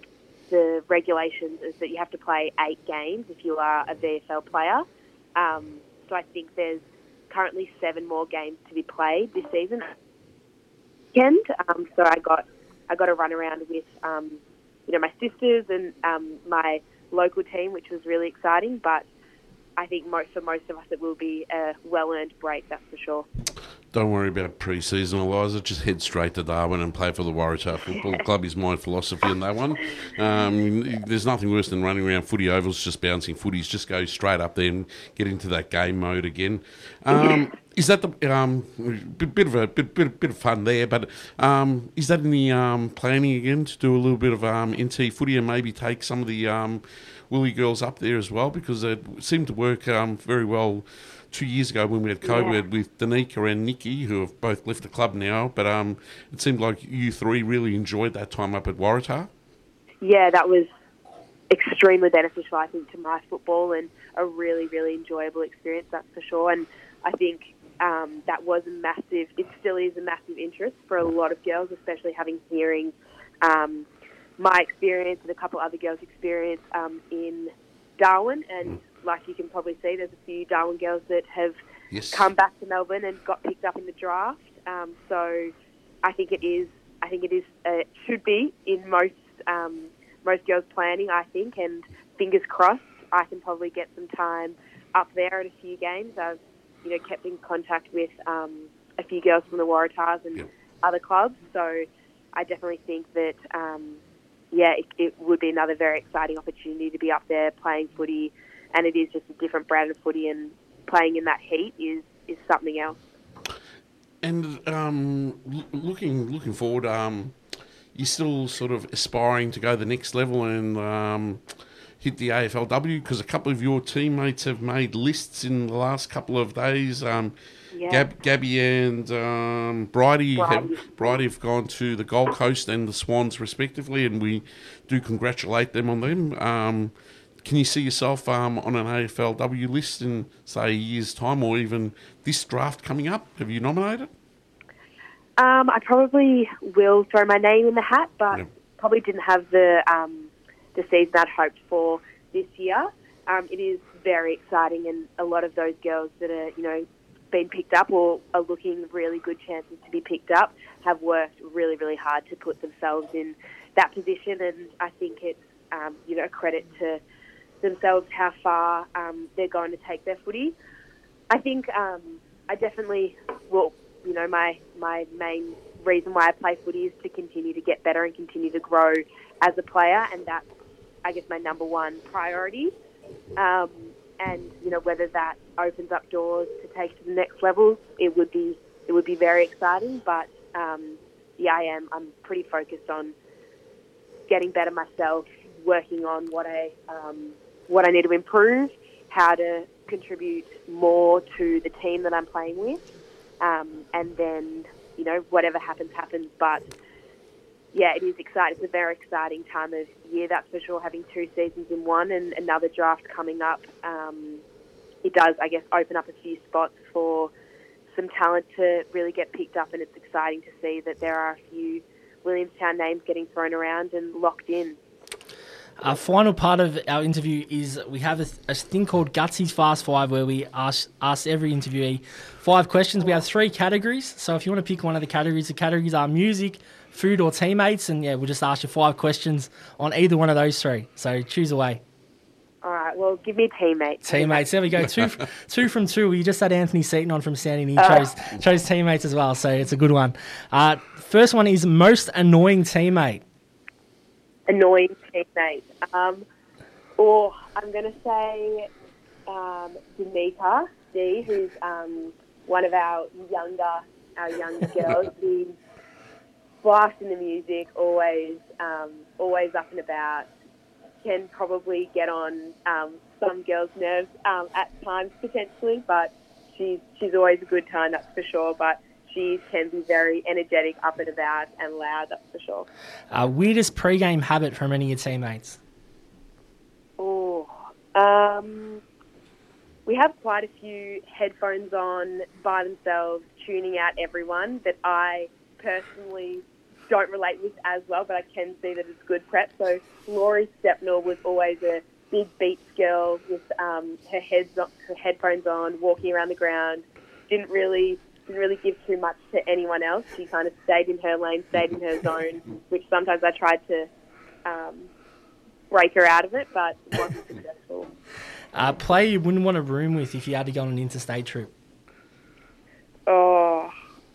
the regulations is that you have to play eight games if you are a V F L player. Um, so I think there's currently seven more games to be played this season. Weekend. Um, so I got I got a run around with um, you know my sisters and um, my local team, which was really exciting. But I think most for most of us it will be a well-earned break, that's for sure. Don't worry about pre-season, Eliza. Just head straight to Darwin and play for the Waratah Football Club is my philosophy in that one. Um, there's nothing worse than running around footy ovals, just bouncing footies. Just go straight up there and get into that game mode again. Um, is that the um, bit, bit of a bit, bit, bit of fun there? But um, is that in the um, planning again to do a little bit of um, N T footy and maybe take some of the um, Willie girls up there as well, because it seemed to work um, very well. Two years ago when we had COVID Yeah. with Danica and Nikki, who have both left the club now, but um, it seemed like you three really enjoyed that time up at Waratah. Yeah, that was extremely beneficial, I think, to my football and a really, really enjoyable experience, that's for sure. And I think um, that was a massive, it still is a massive interest for a lot of girls, especially having hearing um, my experience and a couple other girls' experience um, in Darwin. And like you can probably see, there's a few Darwin girls that have Yes. come back to Melbourne and got picked up in the draft. Um, so I think it is, I think it is, uh, it should be in most um, most girls' planning, I think, and fingers crossed I can probably get some time up there at a few games. I've, you know, kept in contact with um, a few girls from the Waratahs and Yep. other clubs, so I definitely think that, um, yeah, it, it would be another very exciting opportunity to be up there playing footy, and it is just a different brand of footy, and playing in that heat is, is something else. And um, l- looking looking forward, um, you're still sort of aspiring to go the next level and um, hit the A F L W, because a couple of your teammates have made lists in the last couple of days. Um, Yeah. Gab, Gabby and um, Bridie, have, Bridie. Bridie have gone to the Gold Coast and the Swans respectively, and we do congratulate them on them. Um, can you see yourself um, on an A F L W list in, say, a year's time, or even this draft coming up? Have you nominated? Um, I probably will throw my name in the hat, but Yep. probably didn't have the um, the season I'd hoped for this year. Um, it is very exciting, and a lot of those girls that are, you know, been picked up or are looking really good chances to be picked up have worked really, really hard to put themselves in that position, and I think it's, um, you know, a credit to themselves how far um, they're going to take their footy. I think um, I definitely will. You know, my, my main reason why I play footy is to continue to get better and continue to grow as a player, and that's, I guess, my number one priority. Um, and, you know, whether that opens up doors to take to the next level, it would be it would be very exciting. But, um, yeah, I am. I'm pretty focused on getting better myself, working on what I, um, what I need to improve, how to contribute more to the team that I'm playing with. Um, and then, you know, whatever happens, happens. But, yeah, it is exciting. It's a very exciting time of year, that's for sure, having two seasons in one and another draft coming up. Um, it does, I guess, open up a few spots for some talent to really get picked up, and it's exciting to see that there are a few Williamstown names getting thrown around and locked in. Our final part of our interview is we have a, a thing called Gutsy's Fast Five, where we ask, ask every interviewee five questions. We have three categories, so if you want to pick one of the categories, the categories are music, food, or teammates, and yeah, we'll just ask you five questions on either one of those three. So choose away. All right, well, give me teammates. Teammates, there we go. Two, two from two. We just had Anthony Seaton on from Standing. He Uh. chose chose teammates as well, so it's a good one. Uh, first one is most annoying teammate. Annoying teammate. Um, or I'm going to say um, Danica D, who's um, one of our younger our younger girls. She's blasting the music, always um, always up and about. Can probably get on um, some girls' nerves um, at times potentially, but she's she's always a good time, that's for sure. But she can be very energetic, up and about, and loud, that's for sure. Uh, weirdest pre-game habit from any of your teammates? Oh, um, we have quite a few headphones on by themselves, tuning out everyone that I personally don't relate with as well, but I can see that it's good prep. So Laurie Stepnell was always a big beats girl with um, her heads on, her headphones on, walking around the ground. Didn't really didn't really give too much to anyone else. She kind of stayed in her lane, stayed in her zone, which sometimes I tried to um, break her out of it, but it wasn't successful. Uh, player you wouldn't want to room with if you had to go on an interstate trip? Oh,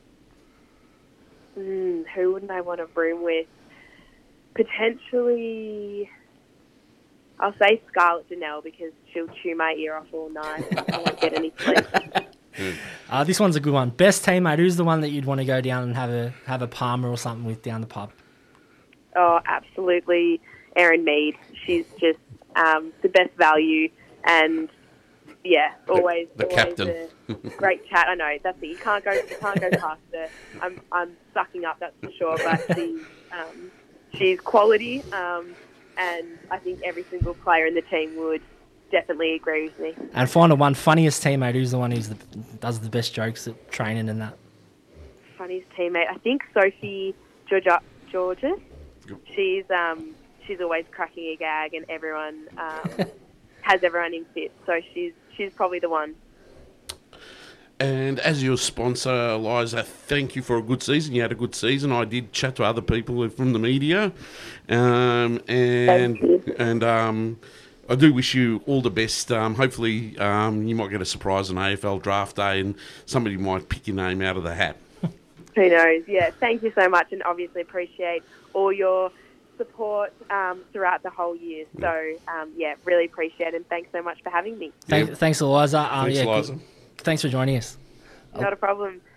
mm, who wouldn't I want to room with? Potentially, I'll say Scarlett Janelle, because she'll chew my ear off all night and I won't get any sleep. Uh, this one's a good one. Best teammate, who's the one that you'd want to go down and have a have a Palmer or something with down the pub? Oh, absolutely, Erin Mead. She's just um, the best value, and yeah, always, the always captain. a great chat. I know that's it. You can't go, you can't go past her. I'm, I'm sucking up, that's for sure. But she's, um, she's quality, um, and I think every single player in the team would definitely agree with me. And final one, funniest teammate, who's the one who does the best jokes at training and that? Funniest teammate, I think Sophie Georgia, Georges. She's um, she's always cracking a gag, and everyone um, has everyone in fit. So she's she's probably the one. And as your sponsor, Eliza, thank you for a good season. You had a good season. I did chat to other people from the media, um, and and um, I do wish you all the best. Um, hopefully, um, you might get a surprise on A F L draft day, and somebody might pick your name out of the hat. Who knows? Yeah, thank you so much, and obviously appreciate all your support um, throughout the whole year. So, um, yeah, really appreciate it, and thanks so much for having me. Thank, Yeah. Thanks, Eliza. Um, Thanks, yeah, Eliza. good- Thanks for joining us. Not a problem.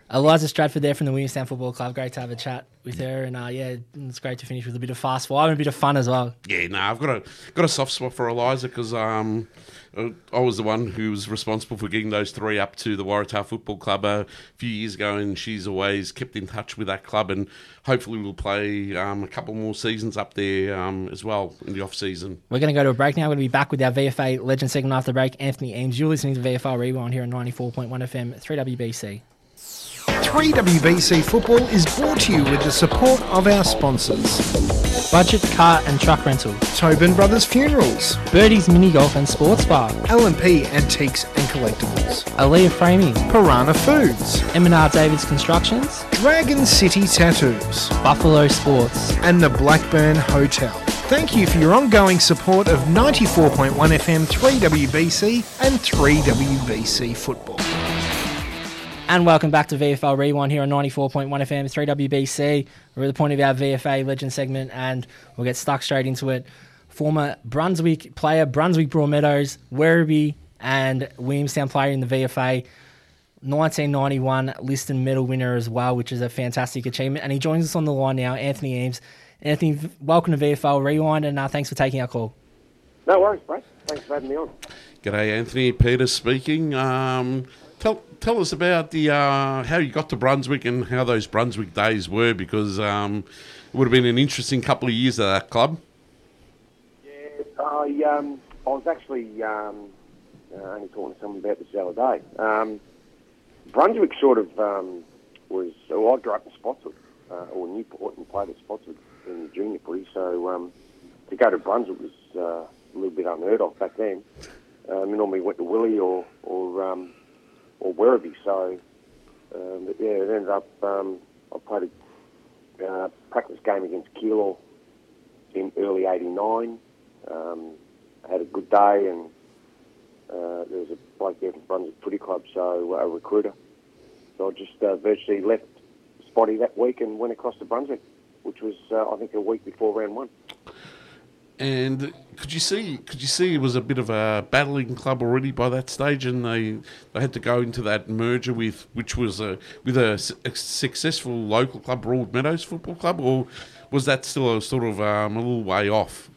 Eliza Stratford there from the Williamstown Football Club. Great to have a chat with her, and uh, yeah, it's great to finish with a bit of fast five and a bit of fun as well. Yeah, no, I've got a got a soft spot for Eliza because um, I was the one who was responsible for getting those three up to the Waratah Football Club a few years ago, and she's always kept in touch with that club, and hopefully we'll play um, a couple more seasons up there um, as well in the off season. We're going to go to a break now. We're going to be back with our V F A Legend segment after the break. Anthony Eames, you're listening to V F L Rewind here on ninety-four point one F M, three W B C. three W B C Football is brought to you with the support of our sponsors. Budget Car and Truck Rental, Tobin Brothers Funerals, Birdie's Mini Golf and Sports Bar, L and P Antiques and Collectibles, Aaliyah Framing, Piranha Foods, M and R Davids Constructions, Dragon City Tattoos, Buffalo Sports, and the Blackburn Hotel. Thank you for your ongoing support of ninety-four point one F M, three W B C and three W B C Football. And welcome back to V F L Rewind here on ninety-four point one F M, three W B C. We're at the point of our V F A Legend segment, and we'll get stuck straight into it. Former Brunswick player, Brunswick Broadmeadows, Werribee and Williamstown player in the V F A. nineteen ninety-one Liston medal winner as well, which is a fantastic achievement. And he joins us on the line now, Anthony Eames. Anthony, welcome to V F L Rewind, and uh, thanks for taking our call. No worries, mate. Thanks for having me on. G'day, Anthony. Peter speaking. Um, tell tell us about the uh, how you got to Brunswick and how those Brunswick days were, because um, it would have been an interesting couple of years at that club. Yeah, I um, I was actually um, uh, only talking to someone about this the other day. Um, Brunswick sort of um, was. Well, I grew up in Spotswood, uh, or Newport, and played at Spotswood in the junior footy. So um, to go to Brunswick was uh, a little bit unheard of back then. Um, we normally went to Willie or or um, or Werribee. So um, but yeah, it ended up. Um, I played a uh, practice game against Keilor in early eighty-nine. Um, I had a good day, and uh, there was a bloke there from Brunswick Footy Club, so uh, a recruiter. So I just uh, virtually left Spotty that week and went across to Brunswick, which was uh, I think a week before round one. And could you see? Could you see it was a bit of a battling club already by that stage, and they they had to go into that merger with which was a with a, a successful local club, Broadmeadows Football Club, or was that still a sort of um, a little way off?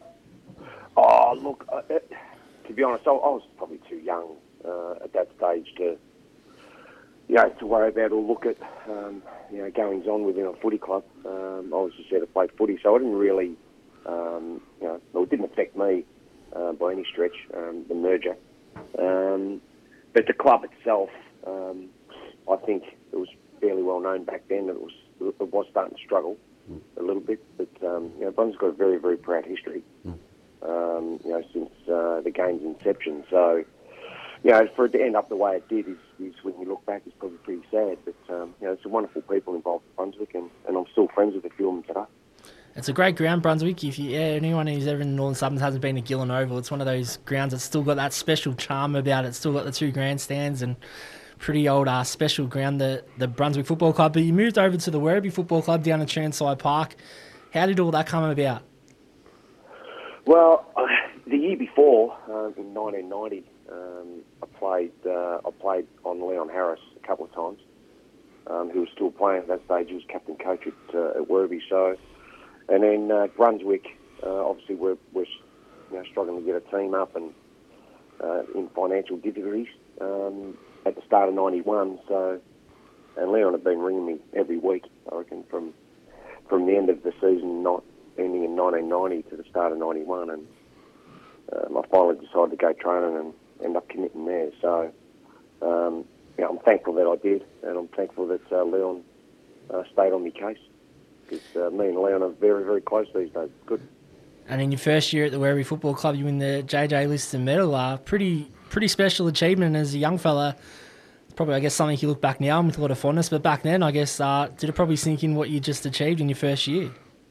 Oh, look, uh, it, to be honest, I, I was probably too young uh, at that stage to you know to worry about or look at um, you know goings on within a footy club. Um, I was just there to play footy, so I didn't really. Um, you know, well, it didn't affect me uh, by any stretch, um, the merger. Um, but the club itself, um, I think it was fairly well known back then that it was it was starting to struggle mm. a little bit. But um, you know, Brunswick's got a very very proud history. Mm. Um, you know, since uh, the game's inception. So, you know, for it to end up the way it did is, is when you look back, is probably pretty sad. But um, you know, it's some wonderful people involved in Brunswick, and, and I'm still friends with a few of them today. It's a great ground, Brunswick. If you, yeah, anyone who's ever in the Northern Suburbs hasn't been to Gillen Oval, it's one of those grounds that's still got that special charm about it. It's still got the two grandstands and pretty old uh, special ground, the, the Brunswick Football Club. But you moved over to the Werribee Football Club down at Churnside Park. How did all that come about? Well, uh, the year before, um, in nineteen ninety, um, I played uh, I played on Leon Harris a couple of times, um, who was still playing at that stage. He was captain coach at, uh, at Werribee. So. And then uh, Brunswick, uh, obviously, we're, we're you know, struggling to get a team up and uh, in financial difficulties um, at the start of ninety-one. So, and Leon had been ringing me every week, I reckon, from from the end of the season, not ending in nineteen ninety to the start of ninety-one. And um, I finally decided to go training and end up committing there. So, um, yeah, I'm thankful that I did, and I'm thankful that uh, Leon uh, stayed on my case. Because uh, me and Leon are very, very close these days. Good. And in your first year at the Werribee Football Club, you win the J J Liston medal. Uh, pretty pretty special achievement as a young fella. Probably, I guess, something you look back now with a lot of fondness. But back then, I guess, uh, did it probably sink in what you just achieved in your first year?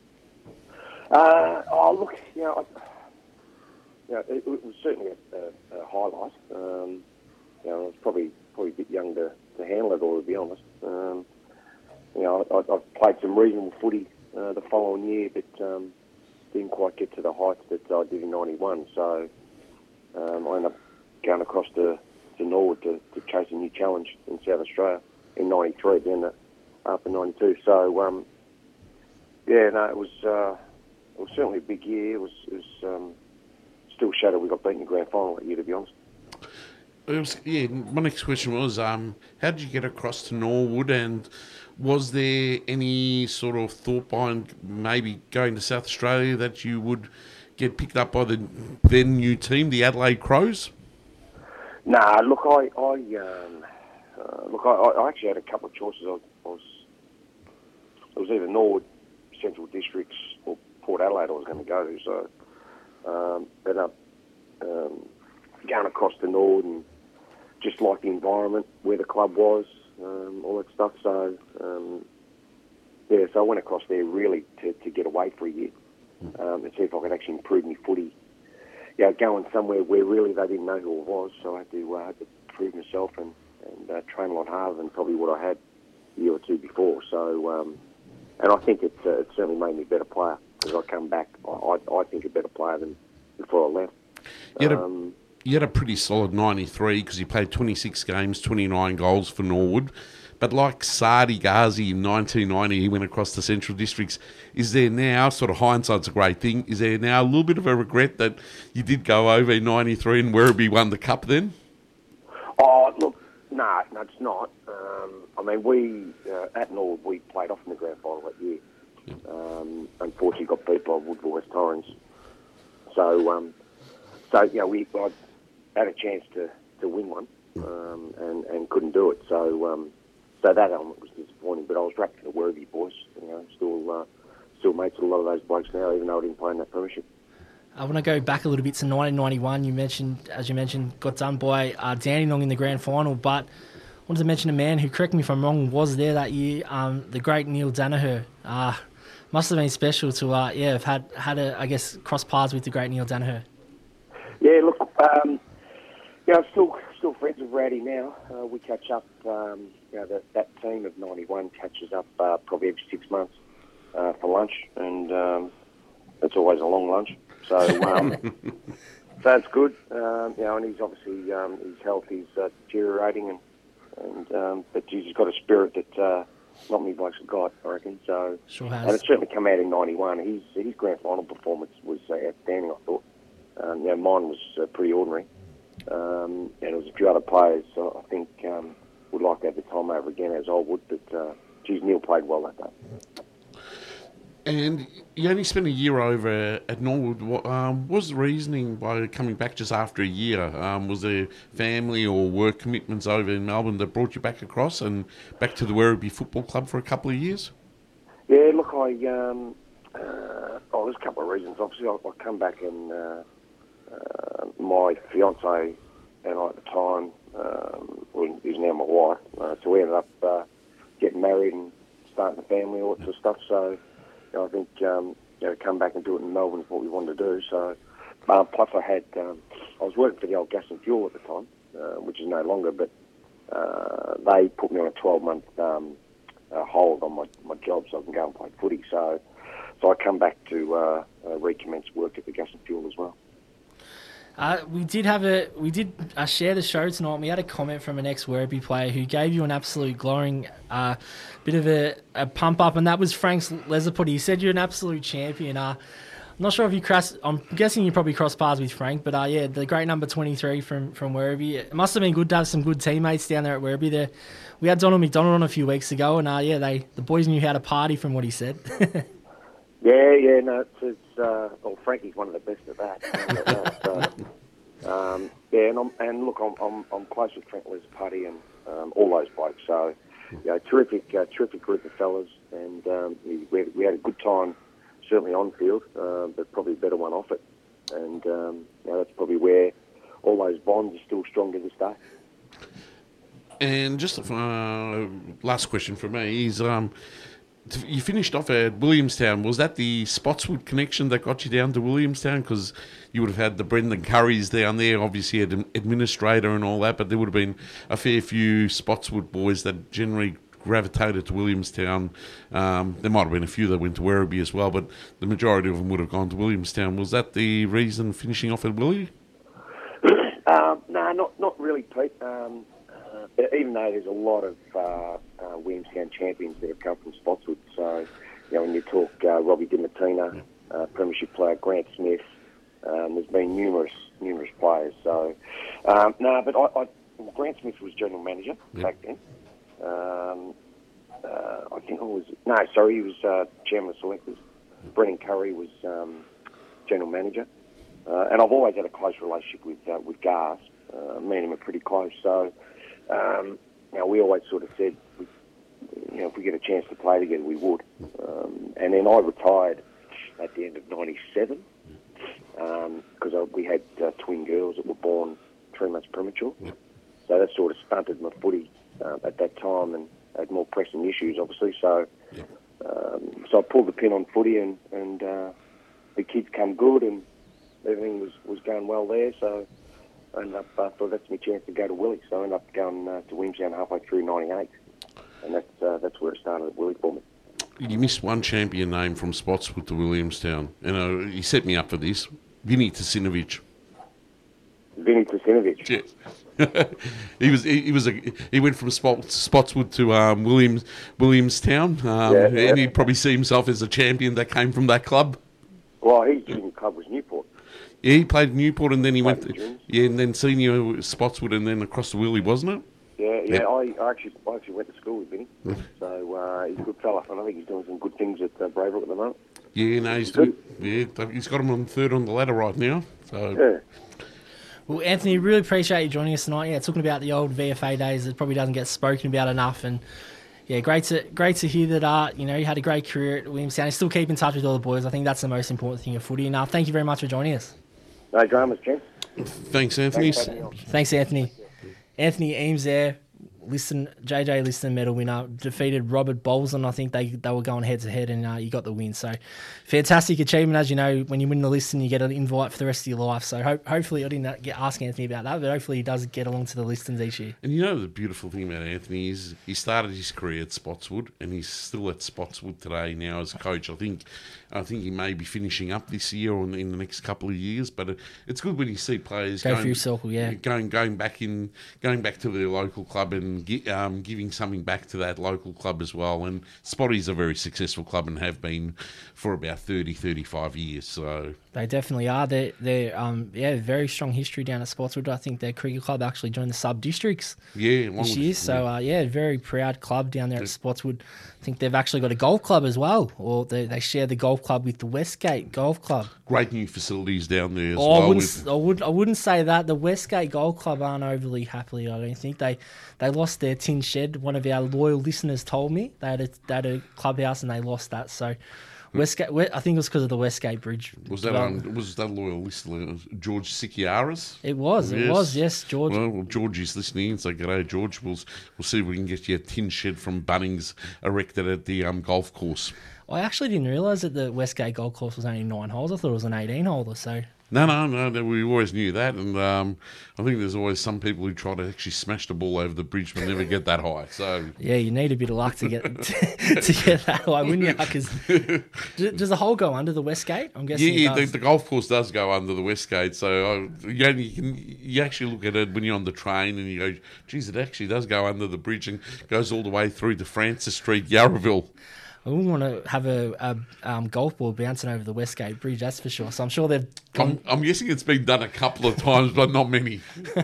Uh, oh, look, you know, I, you know it, it was certainly a, a, a highlight. Um, you know, I was probably probably a bit young to, to handle it all, to be honest. Um, You know, I, I've played some reasonable footy uh, the following year, but um, didn't quite get to the heights that I did in ninety-one. So um, I ended up going across to, to Norwood to, to chase a new challenge in South Australia. in ninety-three, then uh, after ninety-two. So, um, yeah, no, it was uh, it was certainly a big year. It was, it was um, still shattered we got beaten in the grand final that year, to be honest. It was, yeah, my next question was, um, how did you get across to Norwood, and was there any sort of thought behind maybe going to South Australia that you would get picked up by the then new team, the Adelaide Crows? Nah, look, I, I um, uh, look, I, I actually had a couple of choices. I, I was, it was either Norwood, Central Districts, or Port Adelaide I was going to go to. So, um, ended up um, going across to Norwood and just like the environment where the club was, um, all that stuff. So, um, yeah, so I went across there really to, to get away for a year um, and see if I could actually improve my footy. Yeah, going somewhere where really they didn't know who I was, so I had to, uh, had to prove myself and, and uh, train a lot harder than probably what I had a year or two before. So, um, and I think it, uh, it certainly made me a better player because I come back, I, I think, a better player than before I left. You had, Um, a, you had a pretty solid ninety-three because you played twenty-six games, twenty-nine goals for Norwood. But like Sadi Ghazi in nineteen ninety, he went across the Central Districts. Is there now, sort of hindsight's a great thing, is there now a little bit of a regret that you did go over in ninety-three and Werribee won the cup then? Oh, look, no, nah, no, it's not. Um, I mean, we, uh, at Norwood, we played off in the grand final that year. Yep. Um, unfortunately, got beat by Woodville West Torrens. So, um, so you know, we I had a chance to, to win one um, and, and couldn't do it. So, um, so that element was disappointing. But I was wrapped in the Werribee boys. You know, still, uh, still mates with a lot of those blokes now, even though I didn't play in that premiership. I want to go back a little bit to nineteen ninety-one. You mentioned, as you mentioned, got done by uh, Dandenong in the grand final, but I wanted to mention a man who, correct me if I'm wrong, was there that year, um, the great Neil Danaher. Uh, must have been special to, uh, yeah, have had, had a, I guess, cross paths with the great Neil Danaher. Yeah, look, um, yeah, I'm still, still friends with Rowdy now. Uh, we catch up, um, you know, that, that team of ninety-one catches up uh, probably every six months uh, for lunch, and um, it's always a long lunch. So um, that's good. Um, you know, and he's obviously um, his health is uh, deteriorating, and and um, but he's got a spirit that uh, not many blokes have got, I reckon. So Sure has. and it's certainly come out in ninety-one. His his grand final performance was uh, outstanding, I thought. Um, you know, mine was uh, pretty ordinary, um, and there was a few other players. So I think um, would like to have the time over again, as I would. But uh, geez, Neil played well that day. And you only spent a year over at Norwood. What um, was the reasoning by coming back just after a year? Um, was there family or work commitments over in Melbourne that brought you back across and back to the Werribee Football Club for a couple of years? Yeah, look, I um, uh, oh, there's a couple of reasons. Obviously, I, I come back and uh, uh, my fiance and I at the time, um, well, is now my wife. Uh, so we ended up uh, getting married and starting a family, all that sort of stuff. So. I think um, you know, come back and do it in Melbourne is what we wanted to do. So, uh, plus I had um, I was working for the old Gas and Fuel at the time, uh, which is no longer. But uh, they put me on a twelve month um, uh, hold on my, my job, so I can go and play footy. So, so I come back to uh, uh, recommence work at the Gas and Fuel as well. Uh, we did have a we did uh, share the show tonight. We had a comment from an ex-Werribee player who gave you an absolute glowing uh, bit of a, a pump up, and that was Frank Lesaput. He said you're an absolute champion. Uh, I'm not sure if you crossed. I'm guessing you probably crossed paths with Frank, but uh, yeah, the great number twenty-three from from Werribee. It must have been good to have some good teammates down there at Werribee. There, we had Donald McDonald on a few weeks ago, and uh, yeah, they the boys knew how to party, from what he said. Yeah, yeah, no, it's, it's uh, well, Frankie's one of the best at that. so, um, yeah, and, I'm, and look, I'm, I'm I'm close with Frank Lesaput and um, all those blokes. So, you know, terrific, uh, terrific group of fellas, and um, we, we we had a good time, certainly on field, uh, but probably a better one off it. And um, you know, that's probably where all those bonds are still strong to this day. And just uh, last question for me is. Um, You finished off at Williamstown. Was that the Spotswood connection that got you down to Williamstown? Because you would have had the Brendan Currys down there, obviously an administrator and all that, but there would have been a fair few Spotswood boys that generally gravitated to Williamstown. Um, there might have been a few that went to Werribee as well, but the majority of them would have gone to Williamstown. Was that the reason finishing off at Willie? um, no, not not really, Pete. Um, uh, even though there's a lot of uh, uh, Williamstown champions that have come from Spotswood. So, you know, when you talk uh, Robbie DiMartino, uh, Premiership player Grant Smith, um, there's been numerous, numerous players. So, um, no, but I, I, Grant Smith was general manager yep. back then. Um, uh, I think I was, no, sorry, he was uh, chairman of selectors. Brennan Curry was um, general manager. Uh, and I've always had a close relationship with uh, with Gas. Uh, me and him are pretty close. So, um, you know, we always sort of said, we, you know, if we get a chance to play together, we would. Um, and then I retired at the end of ninety-seven because um, we had uh, twin girls that were born three months premature. So that sort of stunted my footy uh, at that time and had more pressing issues, obviously. So, um, so I pulled the pin on footy and, and uh, the kids come good and everything was, was going well there. So I ended up, uh, thought that's my chance to go to Willie. So I ended up going uh, to Williamstown halfway through ninety-eight. And that's, uh, that's where it started at Willie for me. You missed one champion name from Spotswood to Williamstown. And uh, he set me up for this. Vinny Tasinovic. Vinny Tasinovic. Yeah. he was he, he was a he went from Spot, Spotswood to um, Williams Williamstown, um, yeah, and yeah. he'd probably see himself as a champion that came from that club. Well, his junior club was Newport. Yeah, he played Newport, and then he Played went the to, yeah, and then senior Spotswood, and then across the Willie, wasn't it? Yeah, yeah. Yep. I, I actually I actually went to school with Vinny, so uh, he's a good fella, and I think he's doing some good things at uh, Braybrook at the moment. Yeah, no, he's doing, yeah, he's got him on third on the ladder right now. So. Yeah. Well, Anthony, really appreciate you joining us tonight. Yeah, talking about the old V F A days that probably doesn't get spoken about enough, and yeah, great to great to hear that. Uh, you know, you had a great career at Williamstown. You still keep in touch with all the boys. I think that's the most important thing of footy. And uh, thank you very much for joining us. No dramas, Ken. Thanks, Anthony. Thanks, Thanks, Anthony. Anthony Eames there. Listen, J J Liston medal winner, defeated Robert Bolson. I think they they were going head to head, and uh, you got the win. So, fantastic achievement. As you know, when you win the Liston, you get an invite for the rest of your life. So, ho- hopefully, I didn't get ask Anthony about that, but hopefully, he does get along to the Listons each year. And you know the beautiful thing about Anthony is he started his career at Spotswood, and he's still at Spotswood today now as a coach. I think, I think he may be finishing up this year or in the next couple of years. But it, it's good when you see players go going, for your circle, yeah, going going back in, going back to their local club and get, um, giving something back to that local club as well. And Spotty's a very successful club and have been for about thirty, thirty-five years. So they definitely are. They're, they're um, yeah, very strong history down at Spotswood. I think their cricket club actually joined the sub-districts yeah, this year. So, uh, yeah, very proud club down there at Spotswood. I think they've actually got a golf club as well, or they, they share the golf club with the Westgate Golf Club. Great new facilities down there as oh, well. I wouldn't, with... I, would, I wouldn't say that. The Westgate Golf Club aren't overly happily, I don't think. They they lost their tin shed. One of our loyal listeners told me they had a, they had a clubhouse and they lost that. So Westgate, I think it was because of the Westgate Bridge. Was that um, was that loyal listener George Sikiaris? It was, it yes. was, yes, George. Well, well, George is listening, so g'day, George. We'll we'll see if we can get you a tin shed from Bunnings erected at the um, golf course. I actually didn't realise that the Westgate Golf Course was only nine holes. I thought it was an eighteen holder. So no, no, no, no. We always knew that, and um, I think there's always some people who try to actually smash the ball over the bridge but never get that high. So yeah, you need a bit of luck to get to, to get that high, wouldn't you? Because does the hole go under the Westgate? I'm guessing. Yeah, it yeah does. the, the golf course does go under the Westgate. So uh, you, only, you can you actually look at it when you're on the train and you go, geez, it actually does go under the bridge and goes all the way through to Francis Street, Yarraville. I wouldn't want to have a, a um, golf ball bouncing over the Westgate Bridge, that's for sure. So I'm sure they've gone... I'm, I'm guessing it's been done a couple of times, but not many.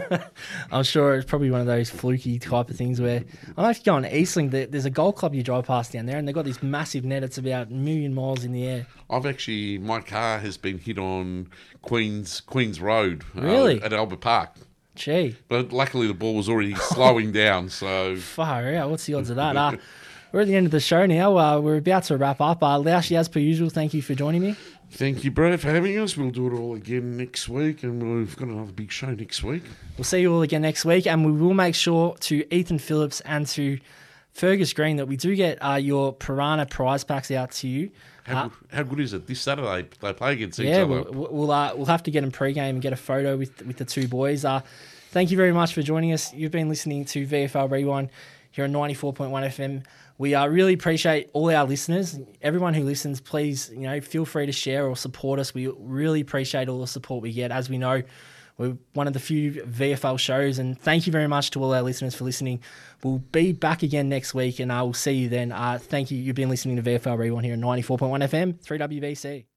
I'm sure it's probably one of those fluky type of things where... I don't know if you go on Eastling, there's a golf club you drive past down there, and they've got this massive net. It's about a million miles in the air. I've actually... My car has been hit on Queens Queens Road. Really? Uh, at Albert Park. Gee. But luckily the ball was already slowing down, so... Far out. What's the odds of that? Uh, we're at the end of the show now. Uh, we're about to wrap up. Uh, Laushi, as per usual, thank you for joining me. Thank you, Brad, for having us. We'll do it all again next week, and we've got another big show next week. We'll see you all again next week, and we will make sure to Ethan Phillips and to Fergus Green that we do get uh, your Piranha prize packs out to you. How, uh, good, how good is it? This Saturday they play against each yeah, other. we'll we'll, uh, we'll have to get them pre-game and get a photo with with the two boys. Uh, thank you very much for joining us. You've been listening to V F L Rewind here on ninety-four point one F M. We uh, really appreciate all our listeners. Everyone who listens, please, you know, feel free to share or support us. We really appreciate all the support we get. As we know, we're one of the few V F L shows, and thank you very much to all our listeners for listening. We'll be back again next week, and I will see you then. Uh, thank you. You've been listening to V F L Rewind here on ninety-four point one F M, three W B C.